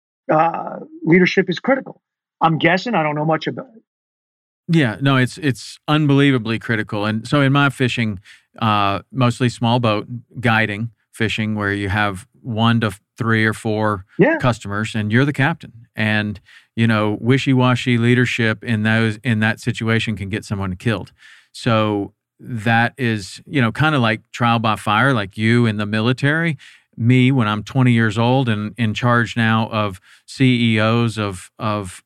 Uh, leadership is critical. I'm guessing, I don't know much about it. Yeah, no, it's, it's unbelievably critical. And so in my fishing, uh, mostly small boat guiding fishing, where you have one to three or four yeah. customers and you're the captain. And, you know, wishy-washy leadership in those, in that situation can get someone killed. So that is, you know, kind of like trial by fire, like you in the military. Me, when I'm twenty years old and in charge now of C E Os of, of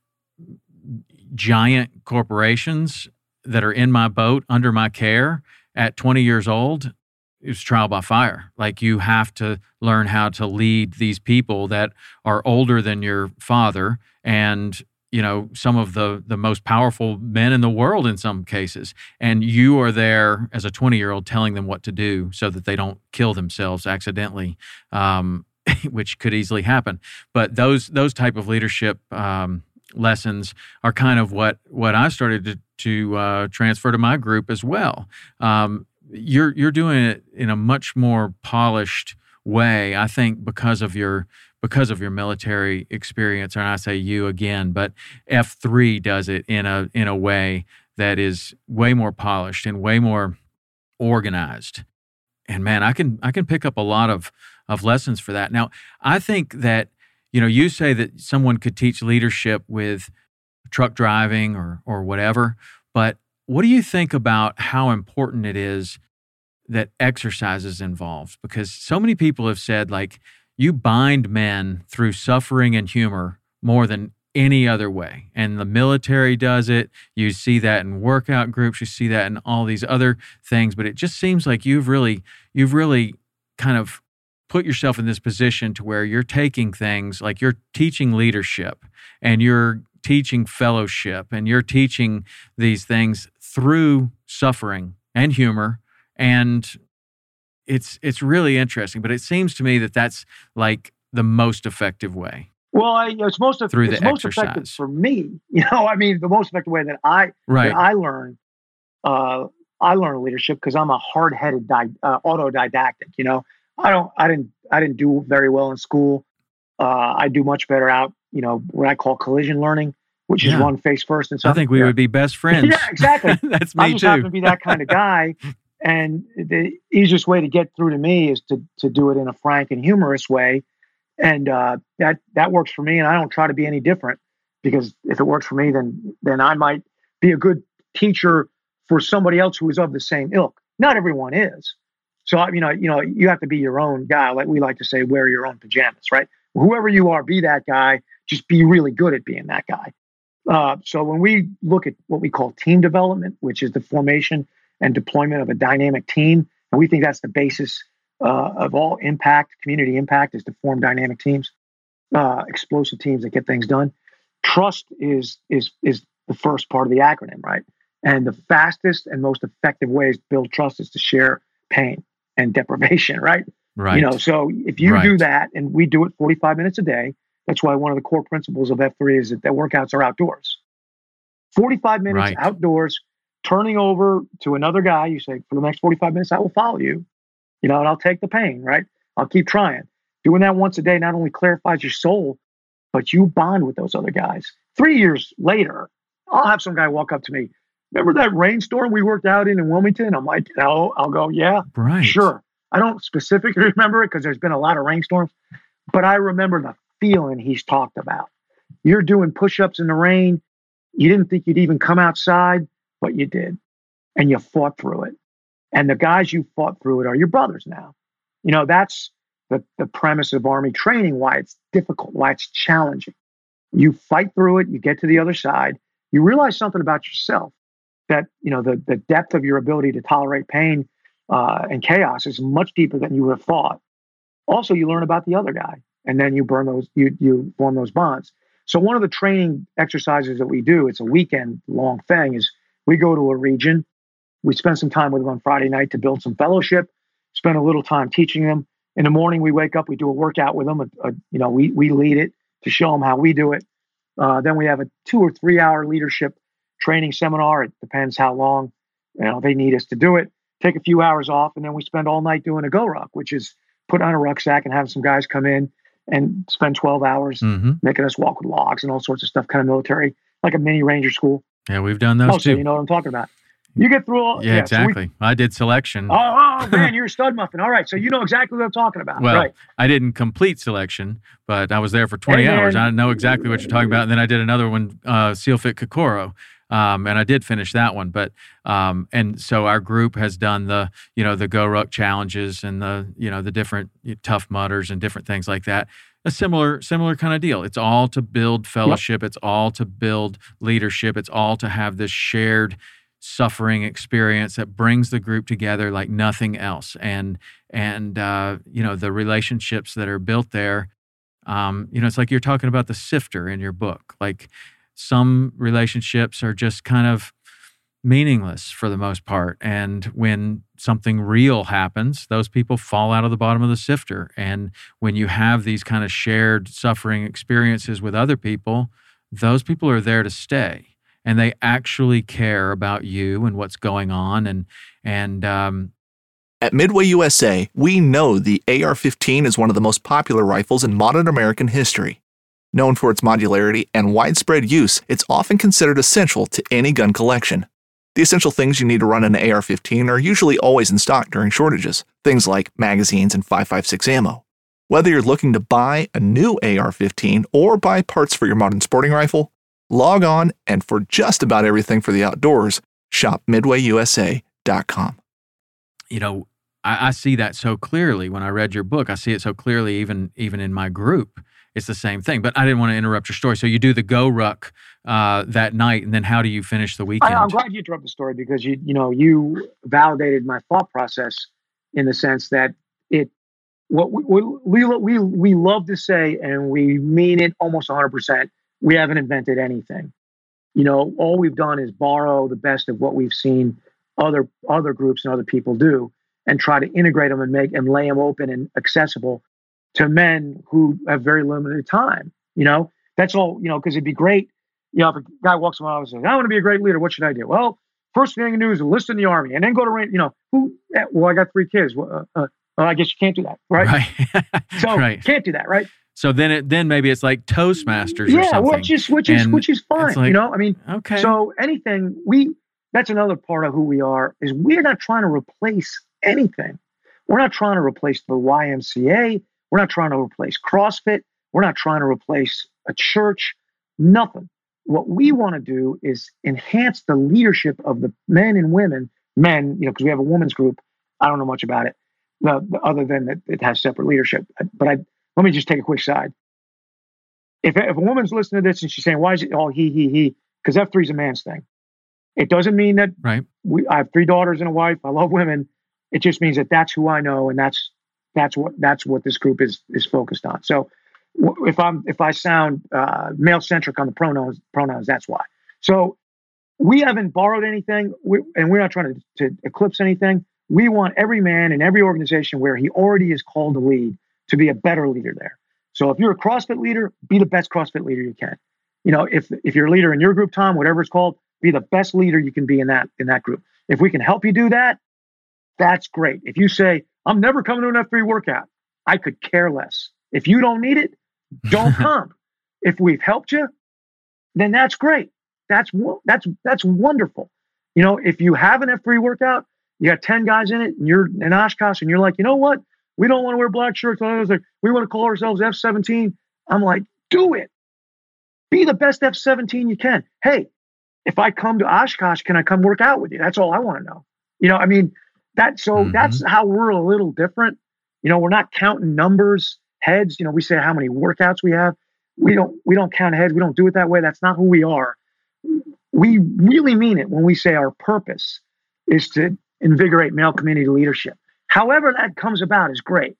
giant corporations that are in my boat under my care at twenty years old, it's trial by fire. Like, you have to learn how to lead these people that are older than your father and, you know, some of the, the most powerful men in the world in some cases. And you are there as a twenty-year-old telling them what to do so that they don't kill themselves accidentally, um, which could easily happen. But those those type of leadership um, lessons are kind of what, what I started to, to uh, transfer to my group as well. Um, You're you're doing it in a much more polished way, I think, because of your because of your military experience. And I say you again, but F three does it in a in a way that is way more polished and way more organized. And man, I can I can pick up a lot of of lessons for that. Now, I think that, you know, you say that someone could teach leadership with truck driving or or whatever, but what do you think about how important it is that exercise is involved? Because so many people have said, like, you bind men through suffering and humor more than any other way. And the military does it. You see that in workout groups. You see that in all these other things. But it just seems like you've really, you've really kind of put yourself in this position to where you're taking things like you're teaching leadership and you're teaching fellowship and you're teaching these things through suffering and humor. And it's it's really interesting, but it seems to me that that's like the most effective way. Well, I, it's most of, through it's the most exercise. effective for me. You know, I mean, the most effective way that I right. that I learn, uh, I learn leadership because I'm a hard-headed di- uh, autodidactic. You know, I don't, I didn't, I didn't do very well in school. Uh, I do much better out, you know, what I call collision learning, which yeah. is one face first and something. I think we yeah. would be best friends. Yeah, exactly. That's me I just too. happen to be that kind of guy. And the easiest way to get through to me is to to do it in a frank and humorous way. And uh, that that works for me. And I don't try to be any different, because if it works for me, then then I might be a good teacher for somebody else who is of the same ilk. Not everyone is. So, you know, you know, you have to be your own guy. Like we like to say, wear your own pajamas, right? Whoever you are, be that guy. Just be really good at being that guy. Uh, so when we look at what we call team development, which is the formation and deployment of a dynamic team, and we think that's the basis uh, of all impact, community impact, is to form dynamic teams, uh, explosive teams that get things done. Trust is is is the first part of the acronym, right? And the fastest and most effective ways to build trust is to share pain and deprivation, right? Right. You know, so if you Right. do that, and we do it forty-five minutes a day, that's why one of the core principles of F three is that the workouts are outdoors. forty-five minutes Right. outdoors, turning over to another guy. You say, for the next forty-five minutes, I will follow you, you know, and I'll take the pain, right? I'll keep trying. Doing that once a day not only clarifies your soul, but you bond with those other guys. Three years later, I'll have some guy walk up to me. Remember that rainstorm we worked out in in Wilmington? I'm like, no. I'll go, yeah, Right. sure. I don't specifically remember it because there's been a lot of rainstorms, but I remember the feeling he's talked about. You're doing push-ups in the rain. You didn't think you'd even come outside, but you did. And you fought through it. And the guys you fought through it are your brothers now. You know, that's the, the premise of Army training, why it's difficult, why it's challenging. You fight through it, you get to the other side, you realize something about yourself, that, you know, the, the depth of your ability to tolerate pain uh, and chaos is much deeper than you would have thought. Also, you learn about the other guy, and then you burn those, you you form those bonds. So one of the training exercises that we do, it's a weekend long thing, is we go to a region, we spend some time with them on Friday night to build some fellowship, spend a little time teaching them. In the morning, we wake up, we do a workout with them. A, a, you know, we we lead it to show them how we do it. Uh, then we have a two or three hour leadership training seminar. It depends how long, you know, they need us to do it. Take a few hours off, and then we spend all night doing a go ruck, which is put on a rucksack and have some guys come in and spend twelve hours Mm-hmm. making us walk with logs and all sorts of stuff, kind of military, like a mini ranger school. Yeah, we've done those Oh, so too. you know what I'm talking about. You get through all. yeah, so we- exactly. I did selection. oh, oh, man, you're a stud muffin. All right, so you know exactly what I'm talking about. Well, right. I didn't complete selection, but I was there for twenty Hey, man. hours. I know exactly what you're talking about. And then I did another one, uh, Seal Fit Kokoro, um, and I did finish that one. But um, and so our group has done the, you know, the Go Ruck challenges and the, you know, the different Tough Mudders and different things like that. A similar, similar kind of deal. It's all to build fellowship. Yep. It's all to build leadership. It's all to have this shared suffering experience that brings the group together like nothing else. And, and uh, you know, the relationships that are built there, um, you know, it's like you're talking about the sifter in your book. Like some relationships are just kind of meaningless for the most part. And when something real happens, those people fall out of the bottom of the sifter. And when you have these kind of shared suffering experiences with other people, those people are there to stay. And they actually care about you and what's going on. And and um, At Midway U S A, we know the A R fifteen is one of the most popular rifles in modern American history. Known for its modularity and widespread use, it's often considered essential to any gun collection. The essential things you need to run an A R fifteen are usually always in stock during shortages, things like magazines and five five six ammo. Whether you're looking to buy a new A R fifteen or buy parts for your modern sporting rifle, log on, and for just about everything for the outdoors, shop midway u s a dot com. You know, I, I see that so clearly when I read your book. I see it so clearly even even in my group. It's the same thing. But I didn't want to interrupt your story. So you do the Go Ruck uh, that night, and then how do you finish the weekend? I, I'm glad you interrupted the story because you you know you validated my thought process in the sense that it what we we we, we love to say, and we mean it almost one hundred percent. We haven't invented anything. You know, all we've done is borrow the best of what we've seen other other groups and other people do, and try to integrate them and make and lay them open and accessible to men who have very limited time. You know, that's all. You know, because it'd be great. You know, if a guy walks around and says, "I want to be a great leader. What should I do?" Well, first thing you do is enlist in the army, and then go to range. You know, who? Well, I got three kids. Well, uh, uh, well, I guess you can't do that, right? Right. So right. can't do that, right? So then it then maybe it's like Toastmasters or Yeah, something. which is which is And which is fine. it's like, you know, I mean, okay. so anything we that's another part of who we are is we're not trying to replace anything. We're not trying to replace the Y M C A. We're not trying to replace CrossFit. We're not trying to replace a church. Nothing. what we want to do is enhance the leadership of the men and women, men, you know, because we have a women's group. I don't know much about it, the, the, other than that it has separate leadership. But I let me just take a quick side. If, if a woman's listening to this and she's saying, why is it all he, he, he? Because F three is a man's thing. It doesn't mean that right. we, I have three daughters and a wife. I love women. It just means that that's who I know. And that's, that's what, that's what this group is, is focused on. So w- if I'm, if I sound uh, male centric on the pronouns, pronouns, that's why. So we haven't borrowed anything, we, and we're not trying to, to eclipse anything. We want every man in every organization where he already is called to lead to be a better leader there. So if you're a CrossFit leader, be the best CrossFit leader you can. You know, if if you're a leader in your group, Tom, whatever it's called, be the best leader you can be in that in that group. If we can help you do that, that's great. If you say, I'm never coming to an F three workout, I could care less. If you don't need it, don't come. If we've helped you, then that's great. That's that's that's wonderful. You know, if you have an F three workout, you got ten guys in it, and you're in Oshkosh, and you're like, you know what? We don't want to wear black shirts. I was like, we want to call ourselves F seventeen. I'm like, do it. Be the best F seventeen you can. Hey, if I come to Oshkosh, can I come work out with you? That's all I want to know. You know, I mean, that so mm-hmm. that's how we're a little different. You know, we're not counting numbers, heads. You know, we say how many workouts we have. We don't we don't count heads. We don't do it that way. That's not who we are. We really mean it when we say our purpose is to invigorate male community leadership. However that comes about is great.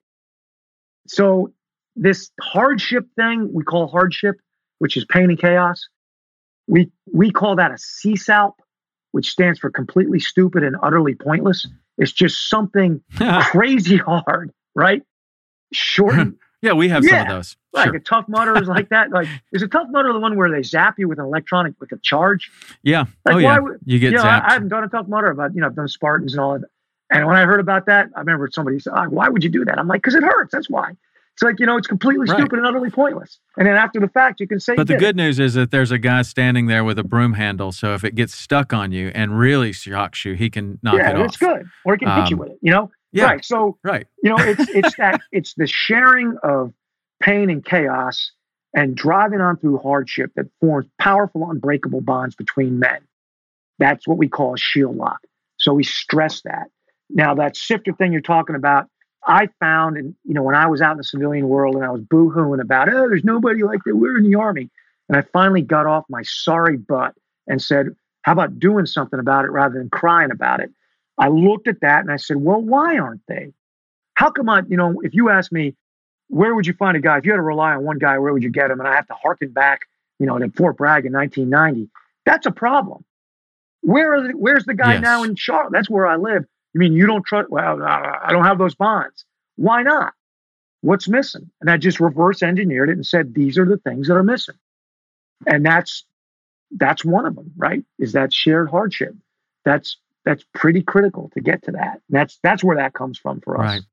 So this hardship thing we call hardship, which is pain and chaos, we we call that a C S A L P, which stands for completely stupid and utterly pointless. It's just something crazy hard, right? Short. Yeah, we have yeah, some of those. Like sure. a Tough Mudder is like that. Like, is a Tough Mudder the one where they zap you with an electronic, with a charge? Yeah. Like, oh, yeah. Would, you get you know, zapped. I, I haven't done a Tough Mudder, but, you know, I've done Spartans and all of that. And when I heard about that, I remember somebody said, oh, why would you do that? I'm like, because it hurts. That's why. It's like, you know, it's completely right. stupid and utterly pointless. And then after the fact, you can say, but the good news is that there's a guy standing there with a broom handle. So if it gets stuck on you and really shocks you, he can knock yeah, it off. It's good. Or he can hit um, you with it, you know? Yeah. Right. So, right. you know, it's, it's that, it's the sharing of pain and chaos and driving on through hardship that forms powerful, unbreakable bonds between men. That's what we call a shield lock. So we stress that. Now, that sifter thing you're talking about, I found, and you know, when I was out in the civilian world and I was boo-hooing about, oh, there's nobody like that, we're in the Army. And I finally got off my sorry butt and said, how about doing something about it rather than crying about it? I looked at that and I said, well, why aren't they? How come I, you know, if you ask me, where would you find a guy? If you had to rely on one guy, where would you get him? And I have to harken back, you know, to Fort Bragg in nineteen ninety. That's a problem. Where are the, where's the guy yes. now in Charlotte? That's where I live. You mean you don't trust? Well, I don't have those bonds. Why not? What's missing? And I just reverse engineered it and said, these are the things that are missing. And that's, that's one of them, right? Is that shared hardship. That's, that's pretty critical to get to that. And that's, that's where that comes from for us. Right.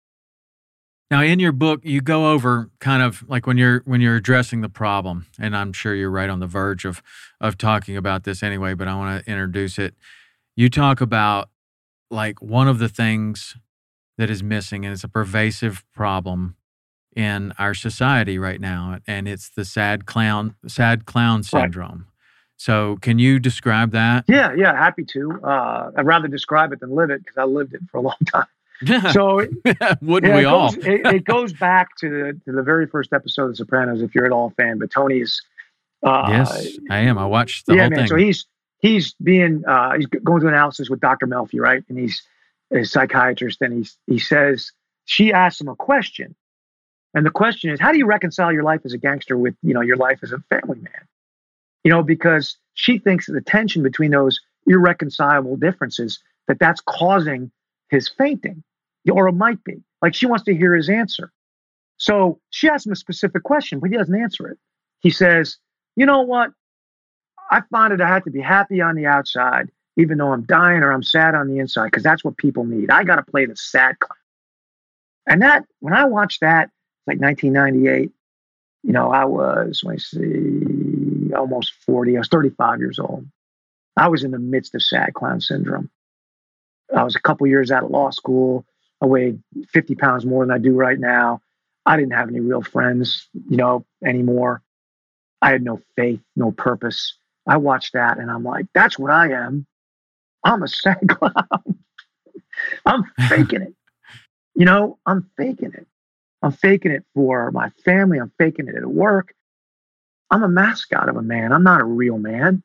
Now, in your book, you go over kind of like when you're when you're addressing the problem, and I'm sure you're right on the verge of of talking about this anyway, but I want to introduce it. You talk about like one of the things that is missing, and it's a pervasive problem in our society right now, and it's the sad clown sad clown syndrome. Right. So, can you describe that? Yeah, yeah, happy to. Uh, I'd rather describe it than live it because I lived it for a long time. So wouldn't yeah, we it all? Goes, it, it goes back to the to the very first episode of The Sopranos. If you're at all a fan, but Tony's. Uh, yes, I am. I watched the yeah, whole man. thing. So he's he's being uh, he's going through analysis with Doctor Melfi, right? And he's a psychiatrist, and he's he says she asks him a question, and the question is, how do you reconcile your life as a gangster with you know your life as a family man? You know, because she thinks that the tension between those irreconcilable differences that that's causing his fainting, or it might be. Like she wants to hear his answer. So she asks him a specific question, but he doesn't answer it. He says, you know what? I find it I have to be happy on the outside, even though I'm dying or I'm sad on the inside, because that's what people need. I got to play the sad clown. And that, when I watched that, it's like nineteen ninety-eight, you know, I was, let me see, almost forty. I was thirty-five years old. I was in the midst of sad clown syndrome. I was a couple years out of law school. I weighed fifty pounds more than I do right now. I didn't have any real friends, you know, anymore. I had no faith, no purpose. I watched that and I'm like, that's what I am. I'm a sad clown. I'm faking it. You know, I'm faking it. I'm faking it for my family. I'm faking it at work. I'm a mascot of a man. I'm not a real man.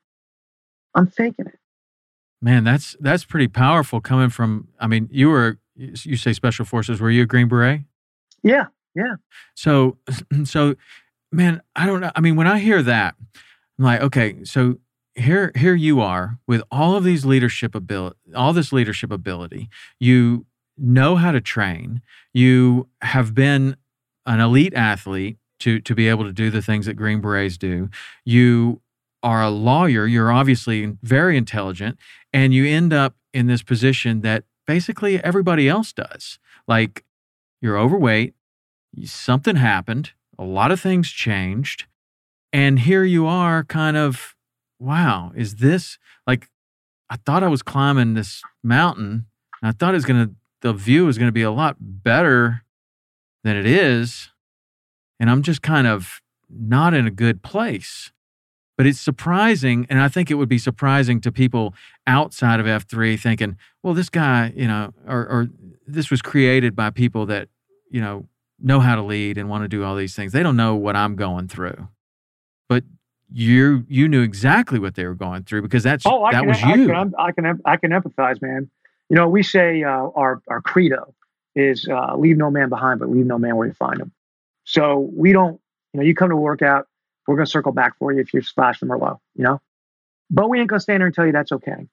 I'm faking it. Man, that's that's pretty powerful coming from, I mean, you were, you say Special Forces, were you a Green Beret? Yeah, yeah. So, so, man, I don't know. I mean, when I hear that, I'm like, okay, so here, here you are with all of these leadership ability, all this leadership ability. You know how to train. You have been an elite athlete to to be able to do the things that Green Berets do. You are a lawyer. You're obviously very intelligent, and you end up in this position that basically everybody else does. Like, you're overweight, something happened, a lot of things changed, and here you are kind of, wow, is this, like, I thought I was climbing this mountain, and I thought it was going to, the view is going to be a lot better than it is, and I'm just kind of not in a good place. But it's surprising, and I think it would be surprising to people outside of F three thinking, well, this guy, you know, or, or this was created by people that, you know, know how to lead and want to do all these things. They don't know what I'm going through. But you you knew exactly what they were going through because that's oh, I that can, was I you. Can, I can I can empathize, man. You know, we say uh, our our credo is uh, leave no man behind, but leave no man where you find him. So we don't, you know, you come to work out, we're going to circle back for you if you're splashing or low, you know, but we ain't going to stand there and tell you that's okay.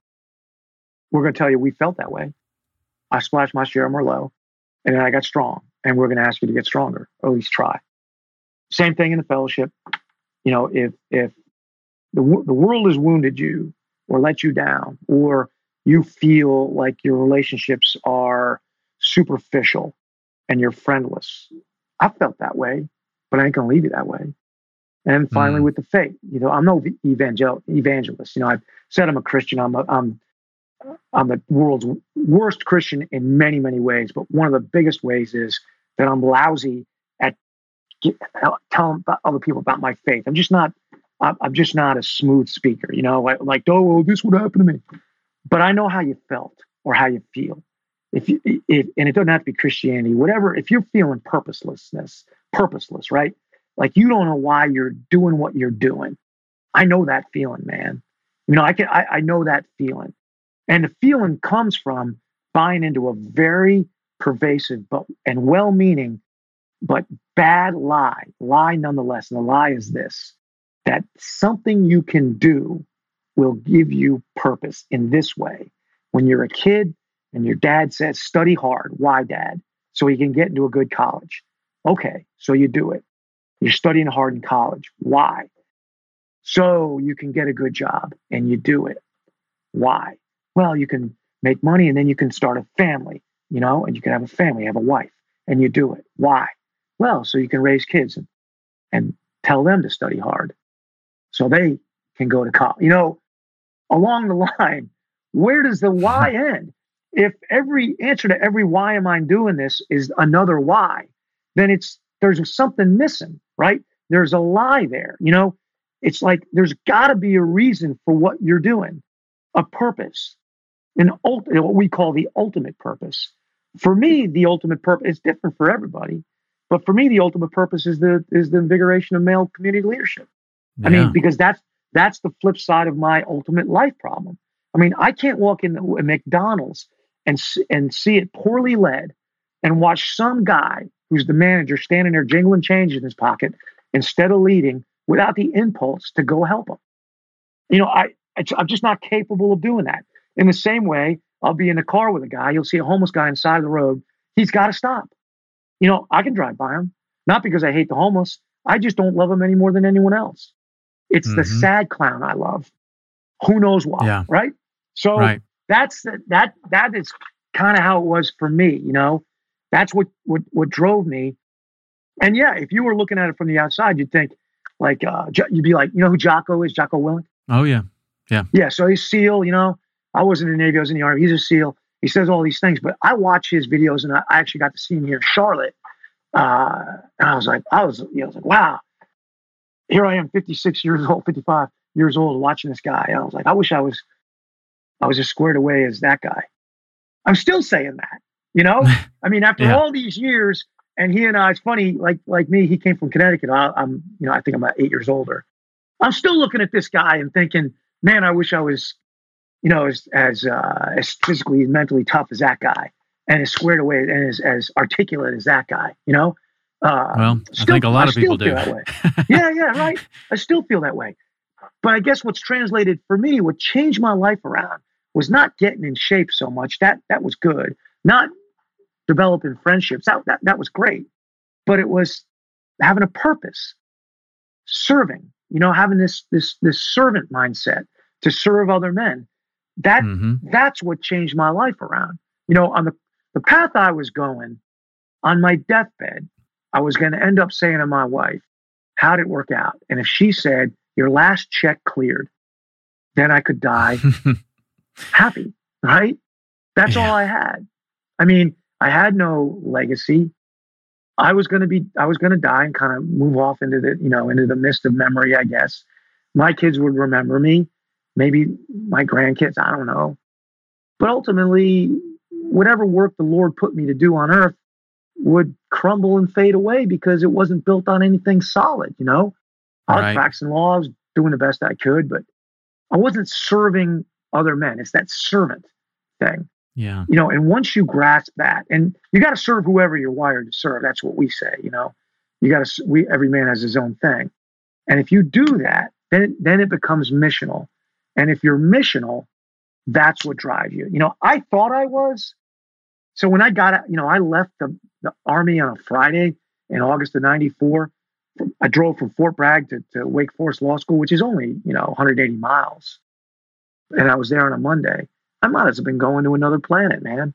We're going to tell you we felt that way. I splashed my share of Merlot and then I got strong, and we're going to ask you to get stronger, or at least try. Same thing in the fellowship. You know, if if the the world has wounded you or let you down, or you feel like your relationships are superficial and you're friendless, I felt that way, but I ain't going to leave you that way. And finally, mm. with the faith, you know, I'm no evangel- evangelist. You know, I've said I'm a Christian. I'm a, I'm I'm the world's worst Christian in many, many ways. But one of the biggest ways is that I'm lousy at get, telling other people about my faith. I'm just not. I'm just not a smooth speaker. You know, like, like oh, well, this would happen to me. But I know how you felt or how you feel. If you, if, and it doesn't have to be Christianity, whatever. If you're feeling purposelessness, purposeless, right? Like you don't know why you're doing what you're doing. I know that feeling, man. You know, I can. I, I know that feeling, and the feeling comes from buying into a very pervasive but and well-meaning, but bad lie. Lie nonetheless. And the lie is this: that something you can do will give you purpose in this way. When you're a kid and your dad says, "Study hard." Why, Dad? So you can get into a good college. Okay, so you do it. You're studying hard in college. Why? So you can get a good job, and you do it. Why? Well, you can make money, and then you can start a family, you know, and you can have a family, have a wife, and you do it. Why? Well, so you can raise kids and, and tell them to study hard so they can go to college. You know, along the line, where does the why end? If every answer to every why am I doing this is another why, then it's there's something missing, right? There's a lie there. You know, it's like there's got to be a reason for what you're doing, a purpose, an ult- what we call the ultimate purpose. For me, the ultimate purpose is different for everybody, but for me, the ultimate purpose is the is the invigoration of male community leadership. Yeah. I mean, because that's that's the flip side of my ultimate life problem. I mean, I can't walk into a McDonald's and and see it poorly led and watch some guy who's the manager standing there jingling change in his pocket instead of leading without the impulse to go help him. You know, I, I'm just not capable of doing that. In the same way, I'll be in the car with a guy. You'll see a homeless guy on the side of the road. He's got to stop. You know, I can drive by him, not because I hate the homeless. I just don't love him any more than anyone else. It's mm-hmm. the sad clown I love. Who knows why, yeah. right? So right. that's the, that that is kind of how it was for me, you know. That's what, what what drove me. And yeah, if you were looking at it from the outside, you'd think like uh, you'd be like, you know who Jocko is? Jocko Willink? Oh yeah, yeah, yeah. So he's SEAL. You know, I wasn't in the Navy; I was in the Army. He's a SEAL. He says all these things, but I watch his videos, and I, I actually got to see him here in Charlotte. Uh, and I was like, I was, you know, I was like, wow. here I am, fifty-six years old, fifty-five years old, watching this guy. And I was like, I wish I was, I was as squared away as that guy. I'm still saying that, you know. I mean, after Yeah. all these years, and he and I, it's funny, like like me, he came from Connecticut. I, I'm, you know, I think I'm about eight years older. I'm still looking at this guy and thinking, man, I wish I was, you know, as as uh, as physically and mentally tough as that guy, and as squared away and as as articulate as that guy. You know. Uh, Well, I still- think a lot I of people still do. feel that way. Yeah, yeah, right. I still feel that way. But I guess what's translated for me, what changed my life around, was not getting in shape so much. That that was good. Not developing friendships. That that that was great. But it was having a purpose, serving. You know, having this this this servant mindset to serve other men. That hmm that's what changed my life around. You know, on the the path I was going, on my deathbed, I was going to end up saying to my wife, how'd it work out? And if she said, your last check cleared, then I could die happy, right? That's Yeah. all I had. I mean, I had no legacy. I was going to be, I was going to die and kind of move off into the, you know, into the mist of memory, I guess. My kids would remember me, maybe my grandkids, I don't know. But ultimately, whatever work the Lord put me to do on earth would crumble and fade away because it wasn't built on anything solid, you know? I was Right. practicing law, I was doing the best I could, but I wasn't serving other men. It's that servant thing, Yeah. you know, and once you grasp that, and you got to serve whoever you're wired to serve. That's what we say, you know, you got to, we, every man has his own thing. And if you do that, then, then it becomes missional. And if you're missional, that's what drives you. You know, I thought I was. So when I got out, you know, I left the, the Army on a Friday in August of ninety-four. I drove from Fort Bragg to, to Wake Forest Law School, which is only, you know, one hundred eighty miles. And I was there on a Monday. I might as have been going to another planet, man.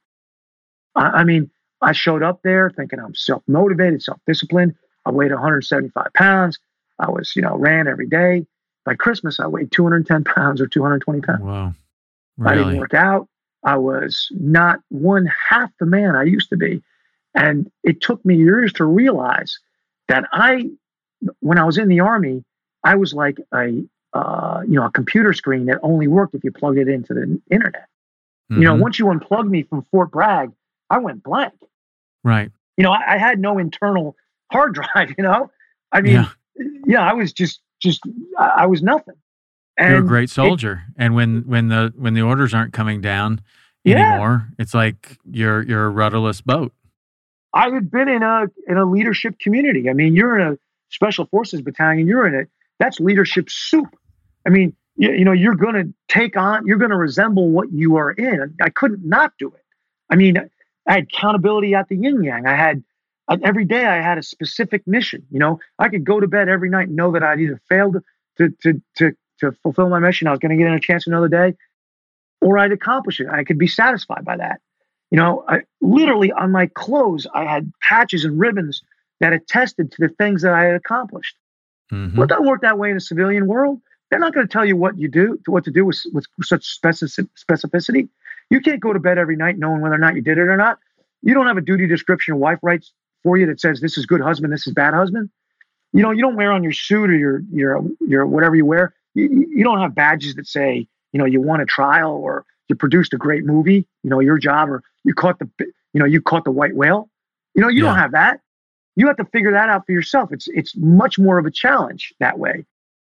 I, I mean, I showed up there thinking I'm self-motivated, self-disciplined. I weighed one hundred seventy-five pounds. I was, you know, ran every day. By Christmas, I weighed two hundred ten pounds or two hundred twenty pounds. Whoa. I didn't Really? work out. I was not one half the man I used to be. And it took me years to realize that I, when I was in the Army, I was like a, uh, you know, a computer screen that only worked if you plugged it into the internet. You know, Mhm. once you unplugged me from Fort Bragg, I went blank. Right. You know, I, I had no internal hard drive, you know, I mean, Yeah. yeah, I was just, just, I, I was nothing. And You're a great it- soldier. and when when the when the orders aren't coming down Yeah. anymore, it's like you're you're a rudderless boat. I had been in a in a leadership community. I mean, you're in a special forces battalion. You're in it. That's leadership soup. I mean, you, you know, you're going to take on. You're going to resemble what you are in. I couldn't not do it. I mean, I had accountability at the yin yang. I had uh, every day. I had a specific mission. You know, I could go to bed every night and know that I'd either failed to to to to fulfill my mission. I was going to get in a chance another day, or I'd accomplish it. I could be satisfied by that. You know, I, literally on my clothes, I had patches and ribbons that attested to the things that I had accomplished. Mhm. Well, it doesn't work that way in the civilian world. They're not going to tell you what you do, what to do with, with such specific, specificity. You can't go to bed every night knowing whether or not you did it or not. You don't have a duty description your wife writes for you that says this is good husband, this is bad husband. You know, you don't wear on your suit or your your your whatever you wear. You, you don't have badges that say, you know, you won a trial or you produced a great movie, you know, your job, or you caught the, you know, you caught the white whale. You know, you Yeah. don't have that. You have to figure that out for yourself. It's it's much more of a challenge that way.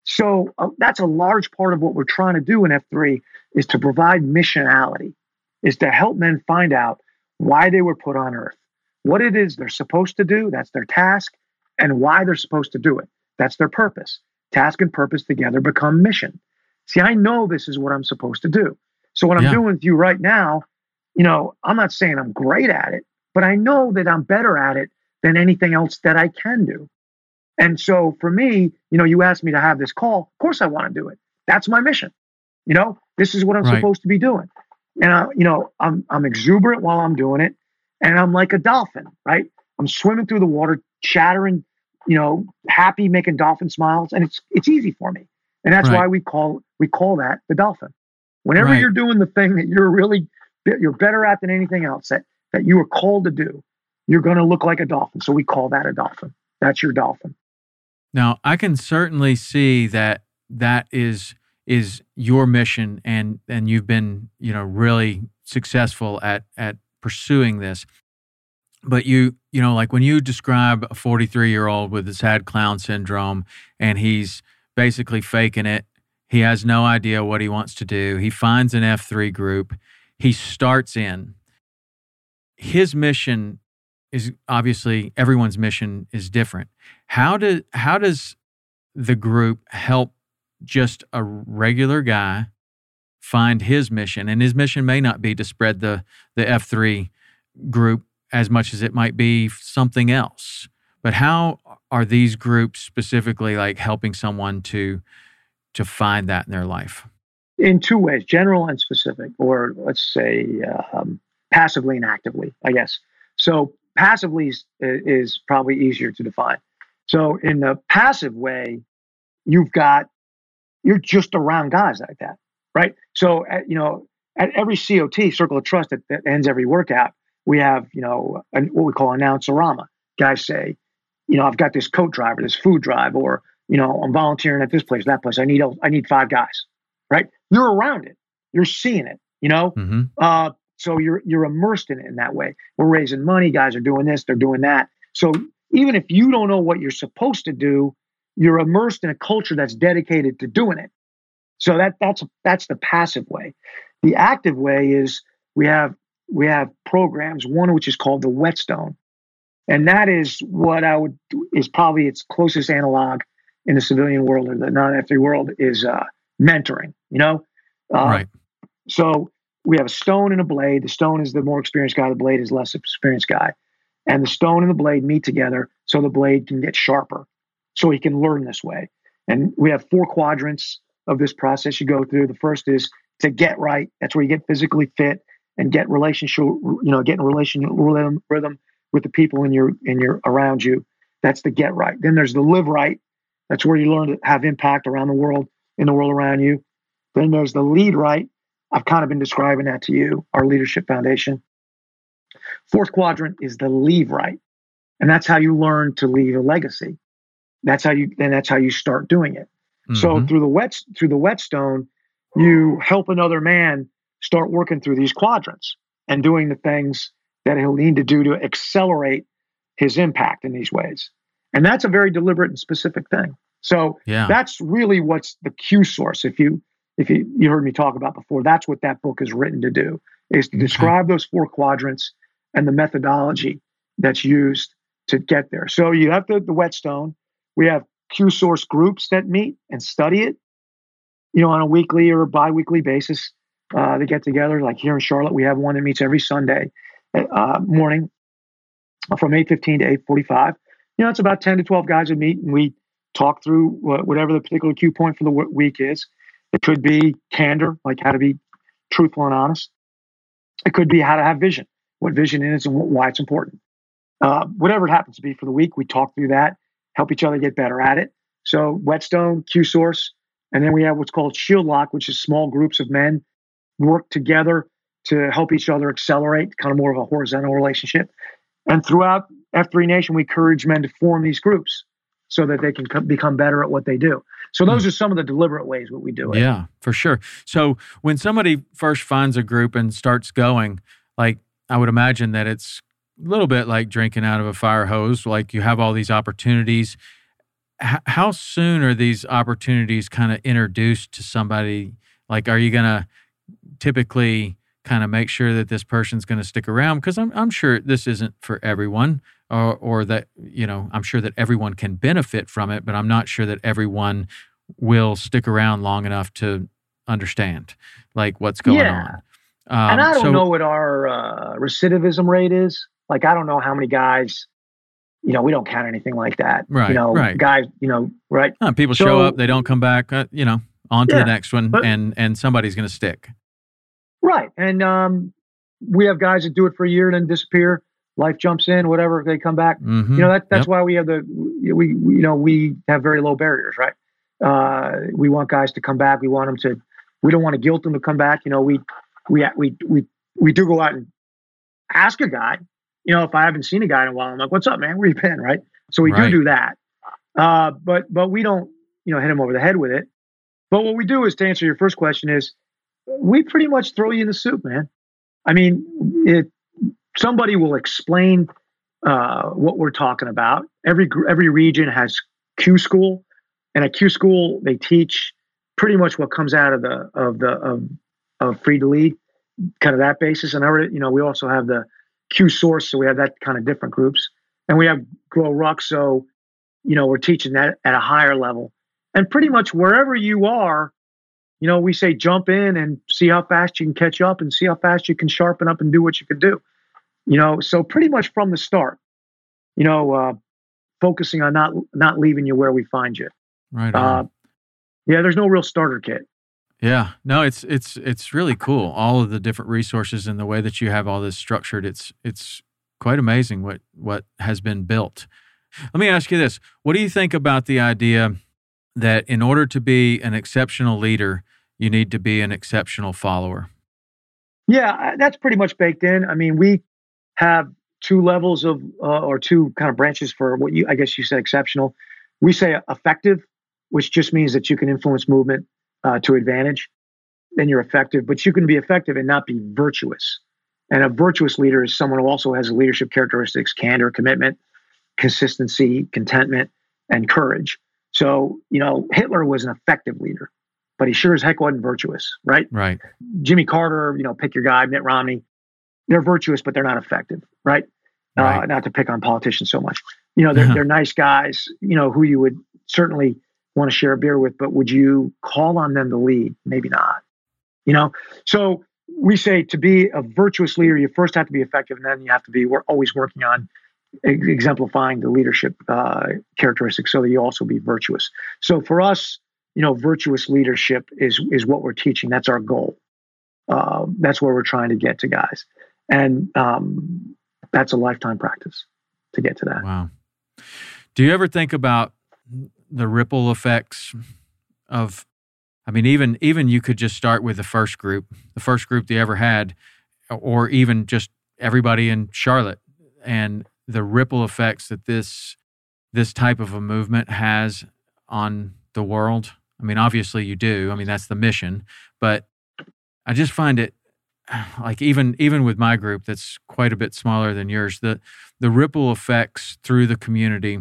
So uh, that's a large part of what we're trying to do in F three is to provide missionality, is to help men find out why they were put on earth, what it is they're supposed to do, that's their task, and why they're supposed to do it. That's their purpose. Task and purpose together become mission. See, I know this is what I'm supposed to do. So what I'm Yeah. doing with you right now, you know, I'm not saying I'm great at it, but I know that I'm better at it than anything else that I can do. And so for me, you know, you asked me to have this call. Of course I want to do it. That's my mission. You know, this is what I'm Right. supposed to be doing. And I, you know, I'm I'm exuberant while I'm doing it. And I'm like a dolphin, right? I'm swimming through the water, chattering, you know, happy, making dolphin smiles. And it's it's easy for me. And that's Right. why we call we call that the dolphin. Whenever Right. you're doing the thing that you're really you're better at than anything else that, that you are called to do, you're going to look like a dolphin. So we call that a dolphin. That's your dolphin. Now, I can certainly see that that is is your mission, and and you've been, you know, really successful at at pursuing this. But you, you know, like when you describe a forty-three-year-old with the sad clown syndrome, and he's basically faking it, he has no idea what he wants to do. He finds an F three group, he starts in. His mission is obviously, everyone's mission is different. How do how does the group help just a regular guy find his mission? And his mission may not be to spread the the F three group as much as it might be something else. But how are these groups specifically like helping someone to to find that in their life? In two ways, general and specific, or let's say um, passively and actively, I guess. So passively is, is probably easier to define. So in the passive way, you've got, you're just around guys like that, right? So, at, you know, at every C O T, Circle of Trust, that, that ends every workout, we have, you know, an, what we call announcerama. Guys say, you know, I've got this coat driver, this food drive, or, you know, I'm volunteering at this place, that place. I need, I need five guys, right? You're around it. You're seeing it, you know? Mm-hmm. Uh, so you're, you're immersed in it in that way. We're raising money. Guys are doing this, they're doing that. So even if you don't know what you're supposed to do, you're immersed in a culture that's dedicated to doing it. So that that's that's the passive way. The active way is we have we have programs, one which is called the Whetstone. And that is what I would is probably its closest analog in the civilian world or the non-F three world is uh, mentoring, you know? Uh, right. So we have a stone and a blade. The stone is the more experienced guy. The blade is less experienced guy. And the stone and the blade meet together so the blade can get sharper, so he can learn this way. And we have four quadrants of this process you go through. The first is to get right. That's where you get physically fit and get relationship, you know, get in relational rhythm, rhythm with the people in your in your around you. That's the get right. Then there's the live right. That's where you learn to have impact around the world, in the world around you. Then there's the lead right. I've kind of been describing that to you, our leadership foundation. Fourth quadrant is the leave right. And that's how you learn to leave a legacy. That's how you, then that's how you start doing it. Mm-hmm. So through the wet, through the Whetstone, you help another man start working through these quadrants and doing the things that he'll need to do to accelerate his impact in these ways. And that's a very deliberate and specific thing. So yeah. That's really what's the Q source. If you, if you, you heard me talk about before, that's what that book is written to do, is to okay. describe those four quadrants and the methodology that's used to get there. So you have the, the Whetstone. We have Q source groups that meet and study it, you know, on a weekly or a bi-weekly basis. Uh, they get together. Like here in Charlotte, we have one that meets every Sunday uh, morning from eight fifteen to eight forty-five. You know, it's about ten to twelve guys that meet, and we talk through whatever the particular Q point for the week is. It could be candor, like how to be truthful and honest. It could be how to have vision, what vision is and why it's important. Uh, whatever it happens to be for the week, we talk through that, help each other get better at it. So Whetstone, Q source, and then we have what's called Shield Lock, which is small groups of men work together to help each other accelerate, kind of more of a horizontal relationship. And throughout F three Nation, we encourage men to form these groups so that they can co- become better at what they do. So those mm. are some of the deliberate ways that we do it. Yeah, for sure. So when somebody first finds a group and starts going, like I would imagine that it's a little bit like drinking out of a fire hose. Like you have all these opportunities. H- how soon are these opportunities kind of introduced to somebody? Like, are you going to typically kind of make sure that this person's going to stick around? Because I'm I'm sure this isn't for everyone, or or that, you know, I'm sure that everyone can benefit from it, but I'm not sure that everyone will stick around long enough to understand like what's going yeah. on. Um, and I don't so, know what our uh, recidivism rate is. Like, I don't know how many guys, you know, we don't count anything like that. Right, you know, right. guys, you know, right. Uh, people so, show up, they don't come back, uh, you know, on to yeah, the next one, but, and and somebody's going to stick. Right. And um, we have guys that do it for a year and then disappear. Life jumps in, whatever, they come back. Mm-hmm. You know, that, that's yep. why we have the, we, we, you know, we have very low barriers, right? Uh, we want guys to come back. We want them to, we don't want to guilt them to come back. You know, we, we, we, we, we do go out and ask a guy, you know, if I haven't seen a guy in a while, I'm like, what's up, man? Where you been? Right. So we right. do do that. Uh, but but we don't, you know, hit them over the head with it. But what we do is, to answer your first question, is we pretty much throw you in the soup, man. I mean, it, somebody will explain uh, what we're talking about. Every every region has Q school, and at Q school they teach pretty much what comes out of the of the of, of free to lead, kind of that basis. And I, you know, we also have the Q source, so we have that kind of different groups, and we have Grow Ruck, so you know we're teaching that at a higher level. And pretty much wherever you are, you know, we say jump in and see how fast you can catch up and see how fast you can sharpen up and do what you can do. You know, so pretty much from the start, you know, uh, focusing on not not leaving you where we find you. Right. Uh, yeah, there's no real starter kit. Yeah, no, it's it's it's really cool. All of the different resources and the way that you have all this structured, it's it's quite amazing what what has been built. Let me ask you this: what do you think about the idea that in order to be an exceptional leader, you need to be an exceptional follower? Yeah, that's pretty much baked in. I mean, we have two levels of, uh, or two kind of branches for what you, I guess you said exceptional. We say effective, which just means that you can influence movement uh, to advantage. Then you're effective, but you can be effective and not be virtuous. And a virtuous leader is someone who also has leadership characteristics: candor, commitment, consistency, contentment, and courage. So, you know, Hitler was an effective leader, but he sure as heck wasn't virtuous, right? Right. Jimmy Carter, you know, pick your guy, Mitt Romney, they're virtuous, but they're not effective, right? Right. Uh, not to pick on politicians so much. You know, they're, they're nice guys, you know, who you would certainly want to share a beer with, but would you call on them to lead? Maybe not, you know? So we say to be a virtuous leader, you first have to be effective, and then you have to be, we're always working on exemplifying the leadership uh, characteristics so that you also be virtuous. So for us, you know, virtuous leadership is is what we're teaching. That's our goal. Uh, that's where we're trying to get to, guys. And um, that's a lifetime practice to get to that. Wow. Do you ever think about the ripple effects of, I mean, even even you could just start with the first group, the first group they ever had, or even just everybody in Charlotte, and the ripple effects that this this type of a movement has on the world? I mean, obviously you do. I mean, that's the mission. But I just find it, like even even with my group that's quite a bit smaller than yours, the the ripple effects through the community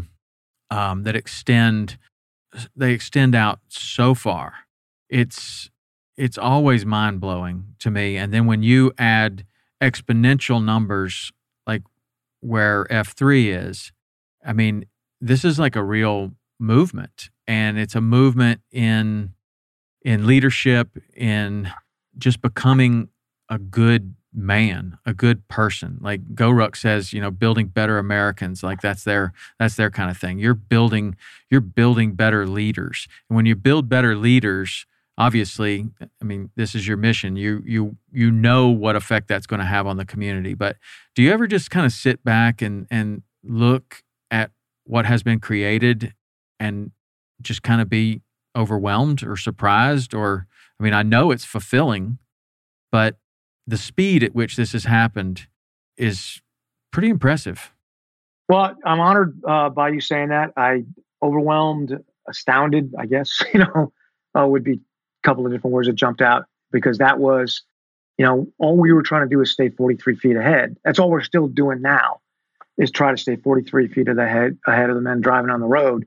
um, that extend they extend out so far. It's it's always mind blowing to me. And then when you add exponential numbers like where F three is, I mean, this is like a real movement, and it's a movement in in leadership, in just becoming a good man, a good person. Like Go Ruck says, you know, building better Americans, like that's their that's their kind of thing. You're building you're building better leaders. And when you build better leaders, obviously, I mean, this is your mission. You you you know what effect that's going to have on the community. But do you ever just kind of sit back and and look at what has been created and just kind of be overwhelmed or surprised? Or, I mean, I know it's fulfilling, but the speed at which this has happened is pretty impressive. Well, I'm honored uh, by you saying that. I overwhelmed, astounded, I guess, you know, uh, would be a couple of different words that jumped out, because that was, you know, all we were trying to do is stay forty-three feet ahead. That's all we're still doing now, is try to stay forty-three feet of the head, ahead of the men driving on the road.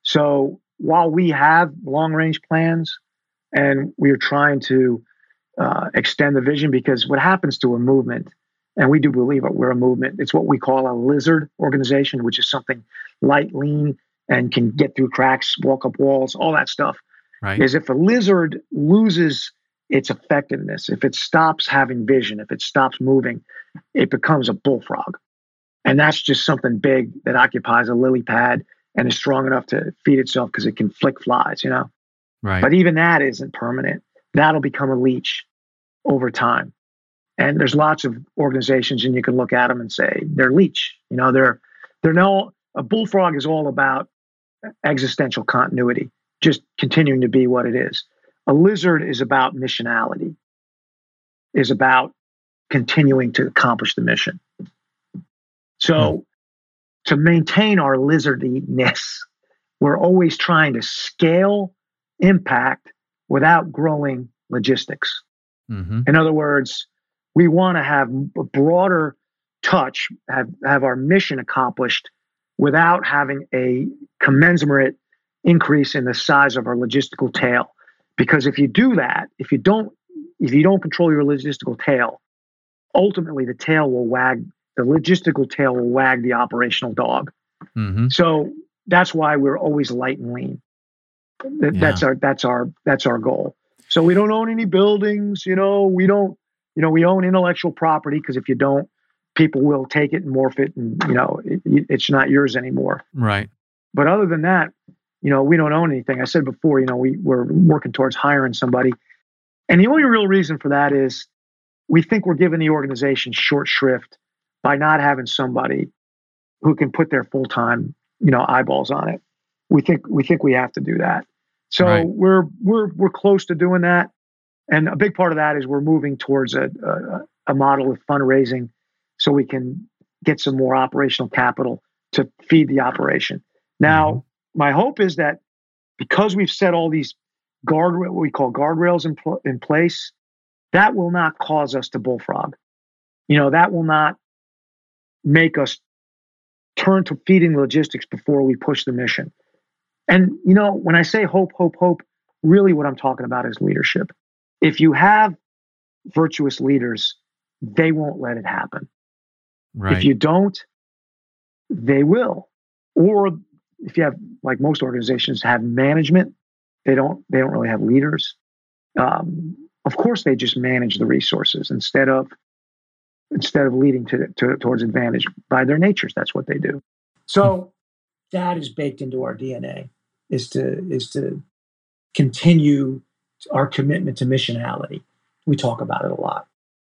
So while we have long range plans and we are trying to uh, extend the vision, because what happens to a movement, and we do believe that we're a movement, it's what we call a lizard organization, which is something light, lean, and can get through cracks, walk up walls, all that stuff. Right. Is if a lizard loses its effectiveness, if it stops having vision, if it stops moving, it becomes a bullfrog. And that's just something big that occupies a lily pad and is strong enough to feed itself because it can flick flies, you know? Right. But even that isn't permanent. That'll become a leech over time. And there's lots of organizations, and you can look at them and say they're leech. You know, they're they're no a bullfrog is all about existential continuity, just continuing to be what it is. A lizard is about missionality, is about continuing to accomplish the mission. So, hmm. to maintain our lizardiness, we're always trying to scale impact without growing logistics. Mm-hmm. In other words, we want to have a broader touch, have, have our mission accomplished without having a commensurate increase in the size of our logistical tail. Because if you do that, if you don't, if you don't control your logistical tail, ultimately the tail will wag, the logistical tail will wag the operational dog. Mm-hmm. So that's why we're always light and lean. That, Yeah. That's our, that's our, that's our goal. So we don't own any buildings, you know, we don't, you know, we own intellectual property, because if you don't, people will take it and morph it, and, you know, it, it's not yours anymore. Right. But other than that, you know, we don't own anything. I said before, you know, we, we're working towards hiring somebody. And the only real reason for that is we think we're giving the organization short shrift by not having somebody who can put their full-time, you know, eyeballs on it. We think, we think we have to do that. So Right. we're, we're, we're close to doing that. And a big part of that is we're moving towards a, a, a model of fundraising so we can get some more operational capital to feed the operation. Now, Mm-hmm. my hope is that because we've set all these guard, what we call guardrails in, pl- in place, that will not cause us to bullfrog. You know, that will not make us turn to feeding logistics before we push the mission. And, you know, when I say hope, hope, hope, really what I'm talking about is leadership. If you have virtuous leaders, they won't let it happen. Right. If you don't, they will. Or if you have, like most organizations have management, they don't, they don't really have leaders. Um, of course, they just manage the resources instead of, instead of leading to, to towards advantage by their natures. That's what they do. So that is baked into our D N A, is to, is to continue our commitment to missionality. We talk about it a lot.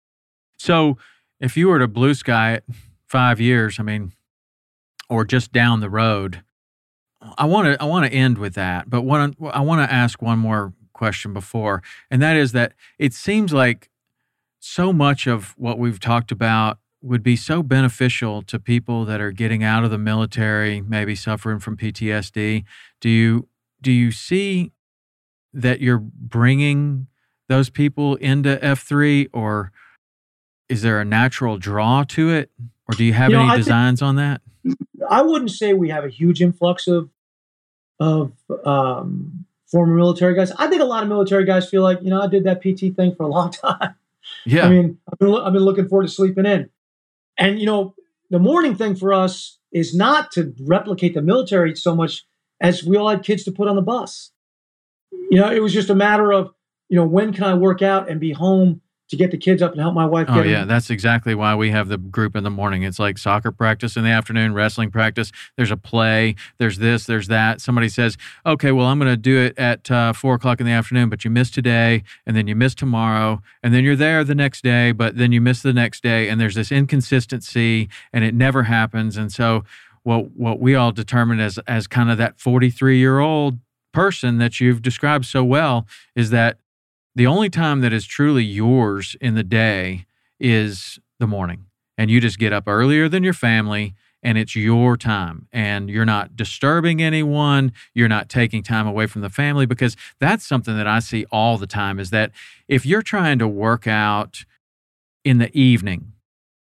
So if you were to blue sky it five years, I mean, or just down the road, I want to I want to end with that. But what I, I want to ask one more question before, and that is that it seems like so much of what we've talked about would be so beneficial to people that are getting out of the military, maybe suffering from P T S D. Do you do you see that you're bringing those people into F three, or is there a natural draw to it, or do you have You know, any I designs think, on that? I wouldn't say we have a huge influx of of um, former military guys. I think a lot of military guys feel like, you know, I did that P T thing for a long time. Yeah. I mean, I've been, I've been looking forward to sleeping in. And, you know, the morning thing for us is not to replicate the military so much as we all had kids to put on the bus. You know, it was just a matter of, you know, when can I work out and be home to get the kids up and help my wife Oh, get yeah. them. That's exactly why we have the group in the morning. It's like soccer practice in the afternoon, wrestling practice. There's a play. There's this, there's that. Somebody says, okay, well, I'm going to do it at uh, four o'clock in the afternoon, but you missed today, and then you missed tomorrow, and then you're there the next day, but then you miss the next day, and there's this inconsistency, and it never happens. And so what what we all determine as as kind of that forty-three-year-old person that you've described so well is that the only time that is truly yours in the day is the morning. And you just get up earlier than your family, and it's your time. And you're not disturbing anyone. You're not taking time away from the family, because that's something that I see all the time, is that if you're trying to work out in the evening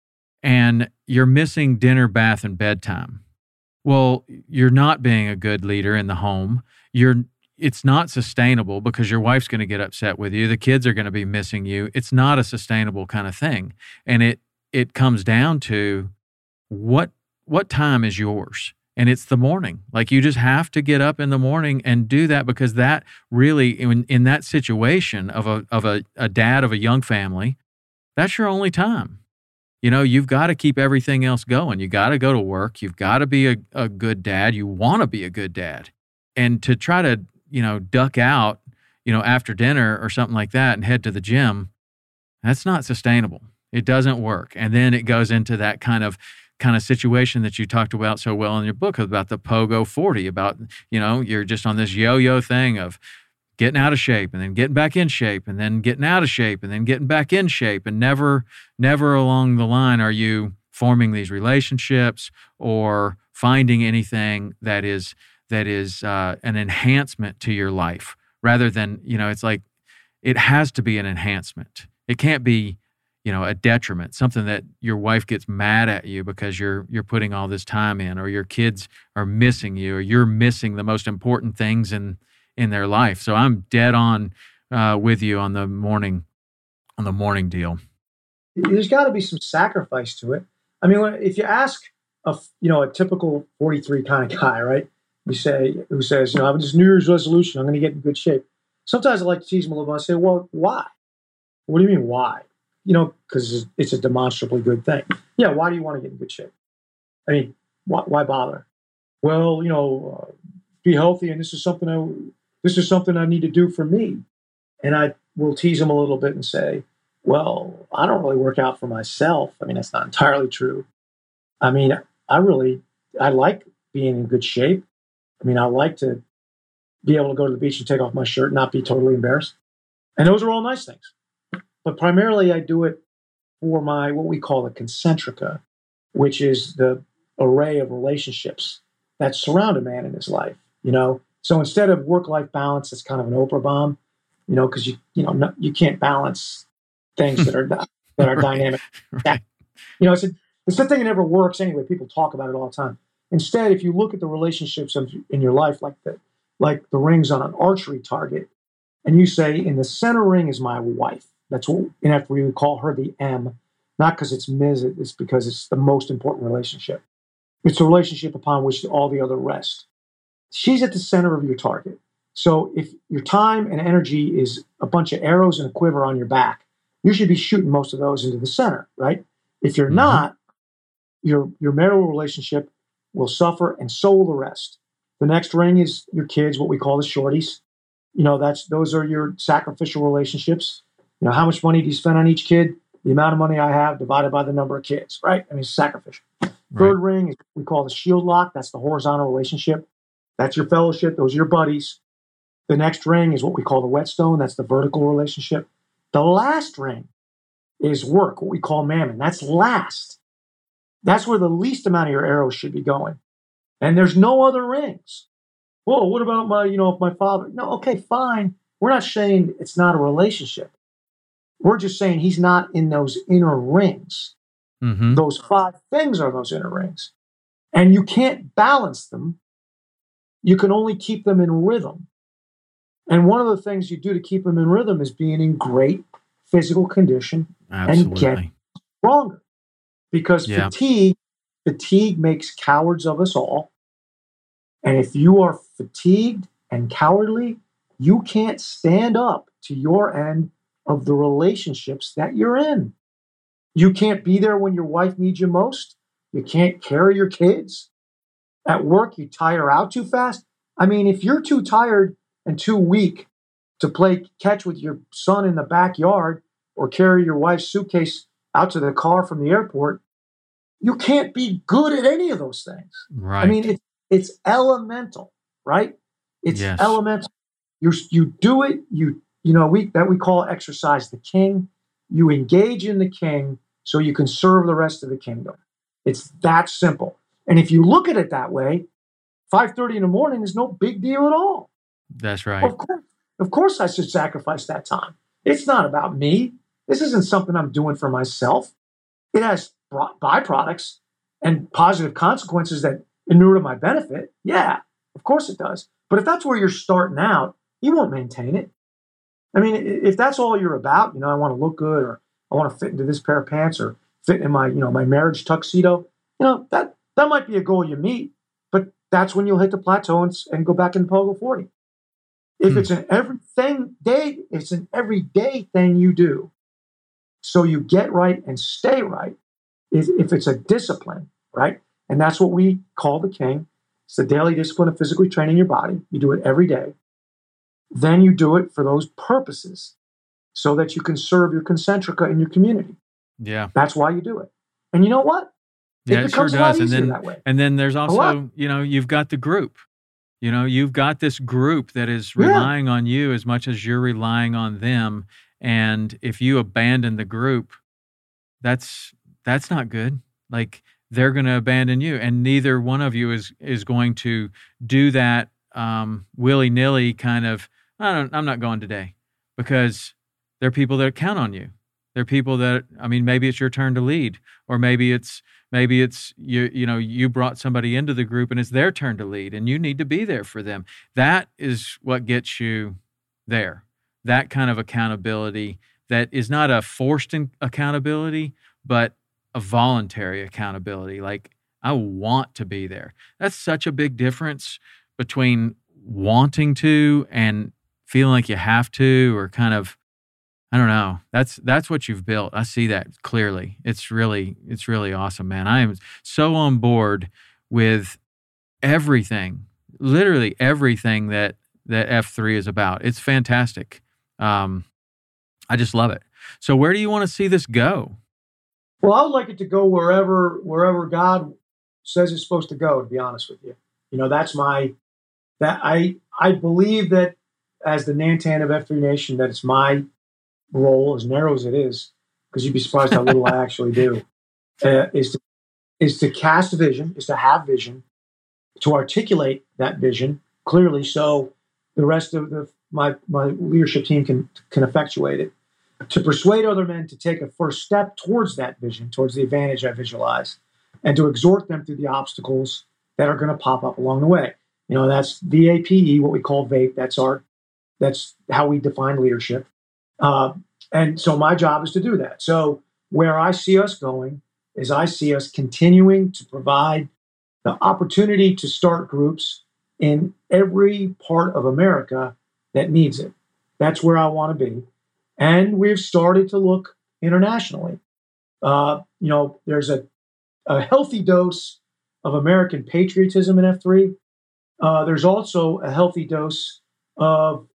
and you're missing dinner, bath, and bedtime, well, you're not being a good leader in the home. You're It's not sustainable, because your wife's going to get upset with you. The kids are going to be missing you. It's not a sustainable kind of thing. And it it comes down to what what time is yours? And it's the morning. Like, you just have to get up in the morning and do that, because that really, in, in that situation of a of a, a dad of a young family, that's your only time. You know, you've got to keep everything else going. You got to go to work. You've got to be a, a good dad. You want to be a good dad. And to try to, you know, duck out, you know, after dinner or something like that and head to the gym, that's not sustainable. It doesn't work. And then it goes into that kind of kind of situation that you talked about so well in your book about the Pogo forty, about, you know, you're just on this yo-yo thing of getting out of shape and then getting back in shape and then getting out of shape and then getting back in shape. And never, never along the line are you forming these relationships or finding anything that is that is uh, an enhancement to your life rather than, you know, it's like, it has to be an enhancement. It can't be, you know, a detriment, something that your wife gets mad at you because you're you're putting all this time in, or your kids are missing you, or you're missing the most important things in in their life. So I'm dead on uh, with you on the morning on the morning deal. There's got to be some sacrifice to it. I mean, if you ask a you know a typical forty-three kind of guy, right? You say who says, you know, I have this New Year's resolution, I'm going to get in good shape. Sometimes I like to tease them a little bit. I say, well, why? What do you mean, why? You know, because it's a demonstrably good thing. Yeah, why do you want to get in good shape? I mean, why, why bother? Well, you know, uh, be healthy, and this is something I this is something I need to do for me. And I will tease them a little bit and say, well, I don't really work out for myself. I mean, that's not entirely true. I mean, I really I like being in good shape. I mean, I like to be able to go to the beach and take off my shirt and not be totally embarrassed. And those are all nice things. But primarily I do it for my, what we call the concentrica, which is the array of relationships that surround a man in his life, you know? So instead of work-life balance, it's kind of an Oprah bomb, you know, because you, you know, no, you can't balance things that are, that are right. dynamic. Right. That, you know, it's a, it's a thing that never works anyway. People talk about it all the time. Instead, if you look at the relationships of, in your life like the, like the rings on an archery target, and you say, in the center ring is my wife. That's what, and after we would call her the M, not because it's Miz, it's because it's the most important relationship. It's a relationship upon which all the other rest. She's at the center of your target. So if your time and energy is a bunch of arrows and a quiver on your back, you should be shooting most of those into the center, right? If you're mm-hmm. not, your your marital relationship will suffer, and so will the rest. The next ring is your kids, what we call the shorties. You know, that's those are your sacrificial relationships. You know, how much money do you spend on each kid? The amount of money I have divided by the number of kids, right? I mean, it's sacrificial. Right. Third ring is what we call the shield lock. That's the horizontal relationship. That's your fellowship. Those are your buddies. The next ring is what we call the whetstone. That's the vertical relationship. The last ring is work, what we call mammon. That's last. That's where the least amount of your arrows should be going. And there's no other rings. Whoa, what about my, you know, my father? No, okay, fine. We're not saying it's not a relationship. We're just saying he's not in those inner rings. Mm-hmm. Those five things are those inner rings. And you can't balance them. You can only keep them in rhythm. And one of the things you do to keep them in rhythm is being in great physical condition Absolutely. and get stronger. Because yeah. fatigue, fatigue makes cowards of us all. And if you are fatigued and cowardly, you can't stand up to your end of the relationships that you're in. You can't be there when your wife needs you most. You can't carry your kids. At work, you tire out too fast. I mean, if you're too tired and too weak to play catch with your son in the backyard or carry your wife's suitcase out to the car from the airport, you can't be good at any of those things. Right. I mean, it's it's elemental, right? It's yes. elemental. You you do it. You you know we that we call exercise the king. You engage in the king so you can serve the rest of the kingdom. It's that simple. And if you look at it that way, five thirty in the morning is no big deal at all. That's right. Of course, of course, I should sacrifice that time. It's not about me. This isn't something I'm doing for myself. It has byproducts and positive consequences that inure to my benefit. Yeah, of course it does. But if that's where you're starting out, you won't maintain it. I mean, if that's all you're about, you know, I want to look good, or I want to fit into this pair of pants, or fit in my, you know, my marriage tuxedo, you know, that that might be a goal you meet, but that's when you'll hit the plateau and, and go back in Pogo forty. If hmm. it's an everything day, it's an everyday thing you do. So you get right and stay right. If, if it's a discipline, right? And that's what we call the king. It's the daily discipline of physically training your body. You do it every day. Then you do it for those purposes so that you can serve your concentrica in your community. Yeah. That's why you do it. And you know what? Yeah, it, it sure does. And then, that way. and then there's also, you know, you've got the group. You know, you've got this group that is relying yeah. on you as much as you're relying on them. And if you abandon the group, that's that's not good. Like, they're going to abandon you. And neither one of you is is going to do that um, willy-nilly kind of, I don't, I'm not going today, because there are people that count on you. There are people that, I mean, maybe it's your turn to lead, or maybe it's maybe it's you you know you brought somebody into the group and it's their turn to lead, and you need to be there for them. That is what gets you there. That kind of accountability that is not a forced accountability, but a voluntary accountability. Like, I want to be there. That's such a big difference between wanting to and feeling like you have to, or kind of, I don't know. That's that's what you've built. I see that clearly. It's really it's really awesome, man. I am so on board with everything, literally everything that that F three is about. It's fantastic. Um, I just love it. So where do you want to see this go? Well, I would like it to go wherever wherever God says it's supposed to go, to be honest with you. You know, that's my that I I believe that as the Nantan of F three Nation, that it's my role, as narrow as it is, because you'd be surprised how little I actually do, uh, is to is to cast a vision, is to have vision, to articulate that vision clearly, so the rest of the my my leadership team can can effectuate it, to persuade other men to take a first step towards that vision, towards the advantage I visualize, and to exhort them through the obstacles that are going to pop up along the way. You know, that's V A P E, what we call VAPE. That's our that's how we define leadership. Uh, and so my job is to do that. So where I see us going is I see us continuing to provide the opportunity to start groups in every part of America that needs it. That's where I want to be. And we've started to look internationally. Uh, you know, there's a, a healthy dose of American patriotism in F three. Uh, there's also a healthy dose of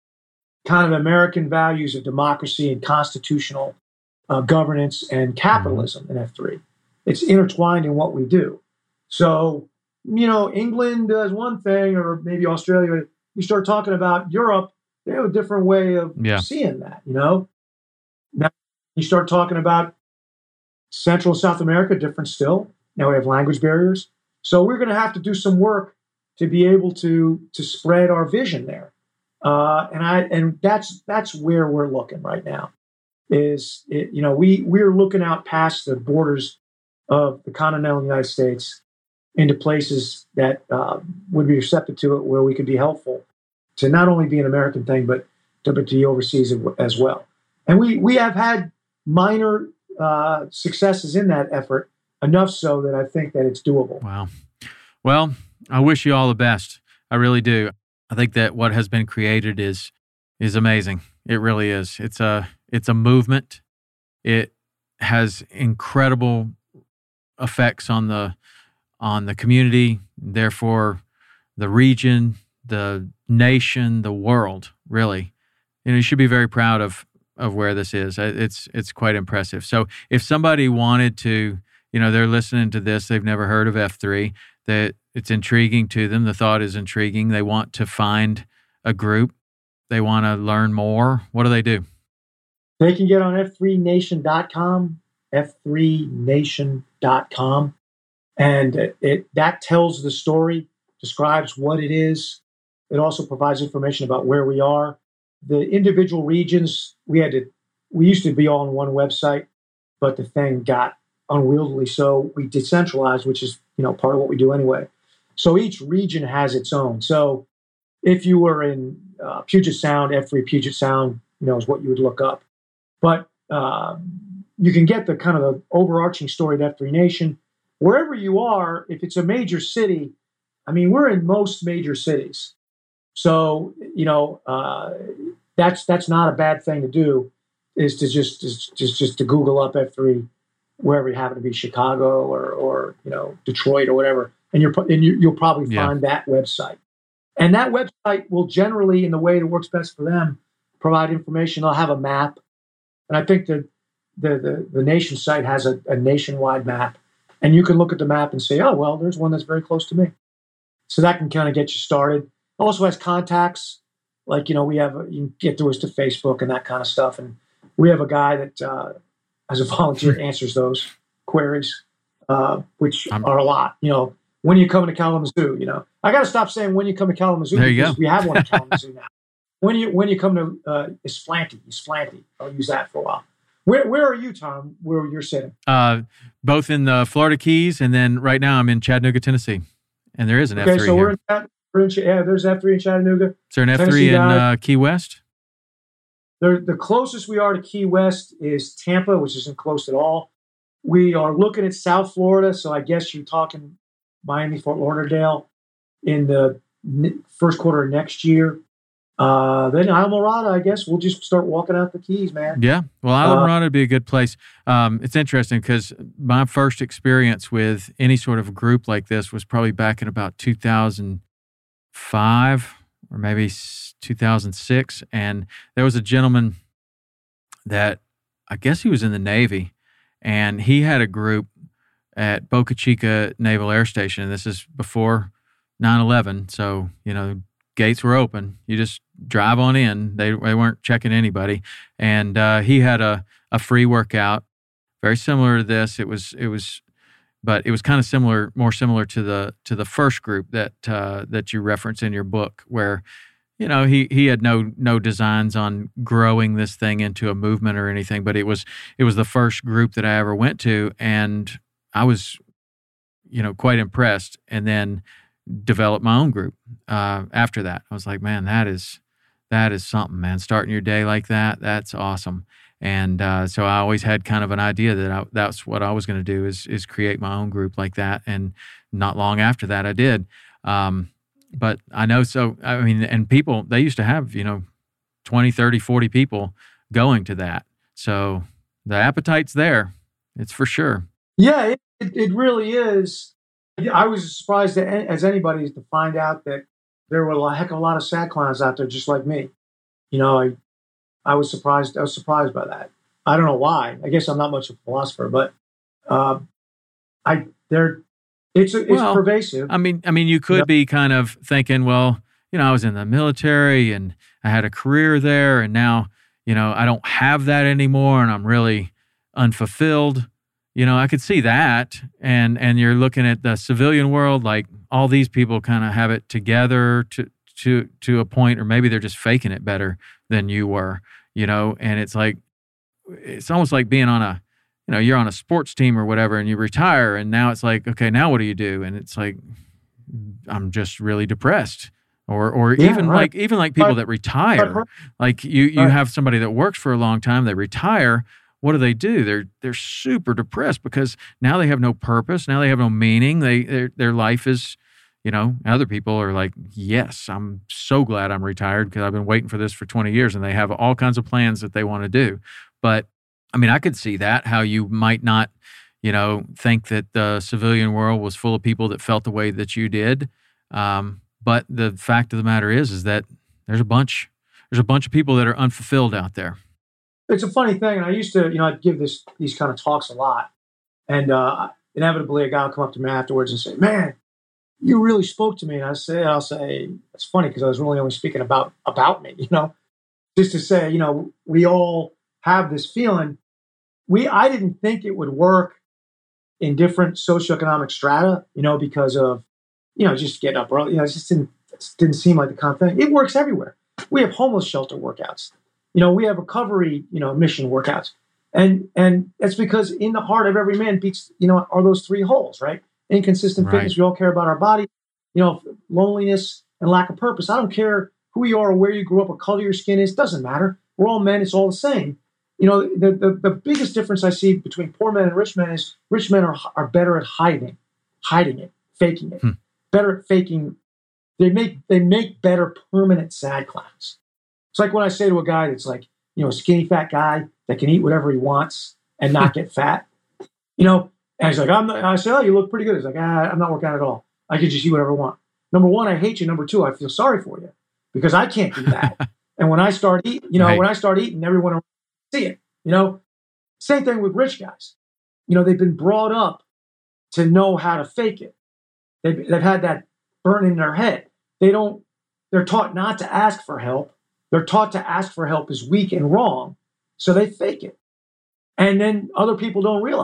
kind of American values of democracy and constitutional uh, governance and capitalism in F three. It's intertwined in what we do. So, you know, England does one thing, or maybe Australia. You start talking about Europe, they have a different way of yeah. seeing that, you know? Now you start talking about Central and South America, different still. Now we have language barriers. So we're going to have to do some work to be able to to spread our vision there. Uh, and I and that's that's where we're looking right now. Is it, you know, we we're looking out past the borders of the continental United States into places that uh, would be receptive to it, where we could be helpful to not only be an American thing, but to, but to be overseas as well. And we we have had minor uh, successes in that effort, enough so that I think that it's doable. Wow. Well, I wish you all the best. I really do. I think that what has been created is is amazing. It really is. It's a it's a movement. It has incredible effects on the on the community, therefore the region, the nation, the world. Really, you know, you should be very proud of of where this is. It's it's quite impressive. So, if somebody wanted to, you know, they're listening to this, they've never heard of F three, that it's intriguing to them, the thought is intriguing, they want to find a group, they want to learn more, what do they do? They can get on F three nation dot com, F three nation dot com, and it, it that tells the story, describes what it is. It also provides information about where we are. The individual regions, we had to, we used to be all on one website, but the thing got unwieldy, so we decentralized, which is, you know, part of what we do anyway. So each region has its own. So if you were in uh, Puget Sound, F three Puget Sound, you know, is what you would look up. But uh, you can get the kind of the overarching story at F three Nation. Wherever you are, if it's a major city, I mean, we're in most major cities. So, you know, uh, that's that's not a bad thing to do, is to just just just, just to Google up F three wherever you happen to be, Chicago or or you know Detroit or whatever, and you're and you, you'll probably yeah. find that website. And that website will generally, in the way that works best for them, provide information. They'll have a map, and I think that the the, the nation site has a, a nationwide map, and you can look at the map and say, oh well, there's one that's very close to me. So that can kind of get you started. Also has contacts, like, you know, we have, you can get to us to Facebook and that kind of stuff. And we have a guy that, uh, as a volunteer, answers those queries. uh, which I'm- are a lot. You know, when you come to Kalamazoo, you know, I got to stop saying when you come to Kalamazoo There you because go. we have one in Kalamazoo now. When you when you come to uh, Ysplanty, Ysplanty, I'll use that for a while. Where where are you, Tom? Where you're sitting? Uh, both in the Florida Keys, and then right now I'm in Chattanooga, Tennessee, and there is an Okay, F three so here. we're in, Chat- we're in Ch- yeah. There's F three in Chattanooga. Is there an F Tennessee three in guy. uh, Key West? The the closest we are to Key West is Tampa, which isn't close at all. We are looking at South Florida, so I guess you're talking Miami, Fort Lauderdale in the n- first quarter of next year. Uh, then Islamorada, I guess we'll just start walking out the Keys, man. Yeah. Well, Uh, Islamorada would be a good place. Um, it's interesting because my first experience with any sort of group like this was probably back in about two thousand five or maybe s- two thousand six. And there was a gentleman that I guess he was in the Navy, and he had a group at Boca Chica Naval Air Station. And this is before nine eleven. So, you know, gates were open. You just drive on in. They they weren't checking anybody. And uh, he had a, a free workout, very similar to this. It was it was, but it was kind of similar, more similar to the to the first group that uh, that you reference in your book, where you know he he had no no designs on growing this thing into a movement or anything. But it was it was the first group that I ever went to, and I was, you know, quite impressed. And then developed my own group uh, after that. I was like, man, that is that is something, man. Starting your day like that, that's awesome. And uh, so I always had kind of an idea that I, that's what I was going to do is is create my own group like that. And not long after that, I did. Um, but I know, so, I mean, and people, they used to have, you know, twenty, thirty, forty people going to that. So the appetite's there. It's for sure. Yeah, it, it, it really is. I was as surprised as anybody to find out that there were a heck of a lot of sad clowns out there just like me. You know, I I was surprised. I was surprised by that. I don't know why. I guess I'm not much of a philosopher, but uh, I they're it's it's Well, pervasive. I mean, I mean, you could Yep. be kind of thinking, well, you know, I was in the military and I had a career there, and now, you know, I don't have that anymore, and I'm really unfulfilled. You know, I could see that, and and you're looking at the civilian world, like all these people kind of have it together to to to a point, or maybe they're just faking it better than you were. You know, and it's like it's almost like being on a, you know, you're on a sports team or whatever, and you retire, and now it's like, okay, now what do you do? And it's like, I'm just really depressed. Or, or Yeah, even right. like, even like people Right. that retire, Right. like you, you Right. have somebody that works for a long time, they retire. What do they do? They're, they're super depressed because now they have no purpose. Now they have no meaning. They, their, their life is, you know, other people are like, yes, I'm so glad I'm retired because I've been waiting for this for twenty years, and they have all kinds of plans that they want to do. But I mean, I could see that, how you might not, you know, think that the civilian world was full of people that felt the way that you did. Um, but the fact of the matter is, is that there's a bunch, there's a bunch of people that are unfulfilled out there. It's a funny thing, and I used to, you know, I'd give this these kind of talks a lot, and uh, inevitably a guy will come up to me afterwards and say, "Man, you really spoke to me." And I say, "I'll say it's funny because I was really only speaking about about me, you know, just to say, you know, we all have this feeling. We I didn't think it would work in different socioeconomic strata, you know, because of, you know, just getting up early. You know, it just didn't it just didn't seem like the kind of thing. It works everywhere. We have homeless shelter workouts. You know, we have recovery, you know, mission workouts. And and that's because in the heart of every man beats, you know, are those three holes, right? Inconsistent Right. fitness. We all care about our body, you know, loneliness and lack of purpose. I don't care who you are or where you grew up or color your skin is. Doesn't matter. We're all men. It's all the same. You know, the, the, the biggest difference I see between poor men and rich men is rich men are, are better at hiding, hiding it, faking it, Hmm. better at faking. They make they make better permanent sad clowns. It's like when I say to a guy that's like, you know, a skinny fat guy that can eat whatever he wants and not get fat, you know, and he's like, I'm not, I say, oh, you look pretty good. He's like, ah, I'm not working out at all. I could just eat whatever I want. Number one, I hate you. Number two, I feel sorry for you because I can't do that. And when I start eating, you know, Right. when I start eating, everyone will see it, you know. Same thing with rich guys. You know, they've been brought up to know how to fake it. They've, they've had that burn in their head. They don't, they're taught not to ask for help. They're taught to ask for help is weak and wrong. So they fake it. And then other people don't realize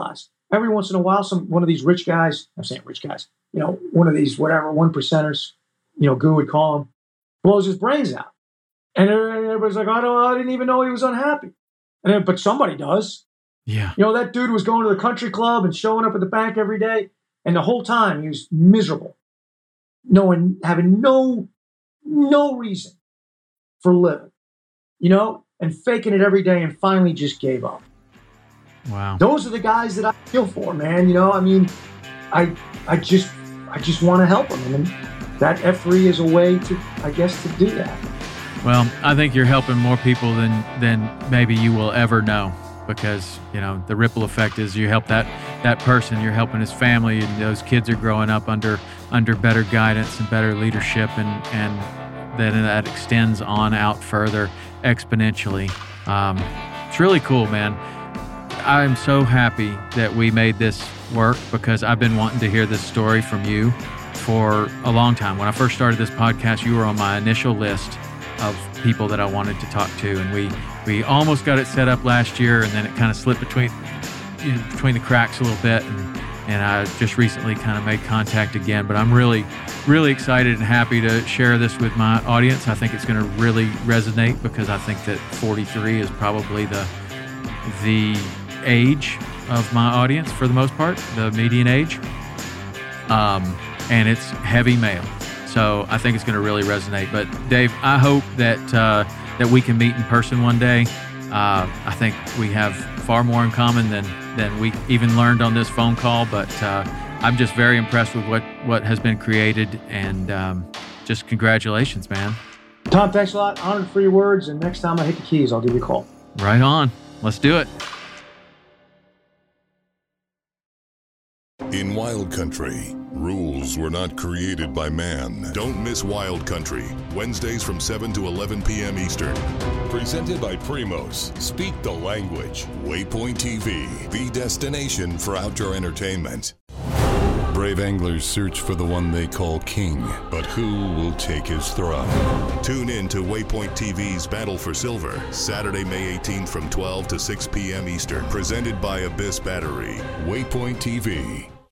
every once in a while, some one of these rich guys, I'm saying rich guys, you know, one of these whatever, one percenters, you know, Goo would call him, blows his brains out. And everybody's like, I don't I didn't even know he was unhappy. And then, but somebody does. Yeah. You know, that dude was going to the country club and showing up at the bank every day. And the whole time he was miserable. Knowing, having no, no reason for living, you know, and faking it every day and finally just gave up. Wow. Those are the guys that I feel for, man. You know, I mean, I, I just, I just want to help them. And that F three is a way to, I guess, to do that. Well, I think you're helping more people than, than maybe you will ever know, because, you know, the ripple effect is you help that, that person, you're helping his family, and those kids are growing up under, under better guidance and better leadership, and, and then that extends on out further exponentially. Um, it's really cool, man. I'm so happy that we made this work, because I've been wanting to hear this story from you for a long time. When I first started this podcast, you were on my initial list of people that I wanted to talk to, and we we almost got it set up last year, and then it kind of slipped between you know, between the cracks a little bit, and and I just recently kind of made contact again. But I'm really really excited and happy to share this with my audience. I think it's going to really resonate, because I think that forty-three is probably the the age of my audience for the most part, the median age, um, and it's heavy male. So I think it's going to really resonate. But Dave, I hope that uh, that we can meet in person one day. Uh, I think we have far more in common than than we even learned on this phone call. But uh, I'm just very impressed with what what has been created, and um, just congratulations, man. Tom, thanks a lot. Honored for your words. And next time I hit the keys, I'll give you a call. Right on. Let's do it. In Wild Country, rules were not created by man. Don't miss Wild Country, Wednesdays from seven to eleven p.m. Eastern. Presented by Primos. Speak the language. Waypoint T V, the destination for outdoor entertainment. Brave anglers search for the one they call king, but who will take his throne? Tune in to Waypoint T V's Battle for Silver, Saturday, May eighteenth from twelve to six p.m. Eastern. Presented by Abyss Battery. Waypoint T V.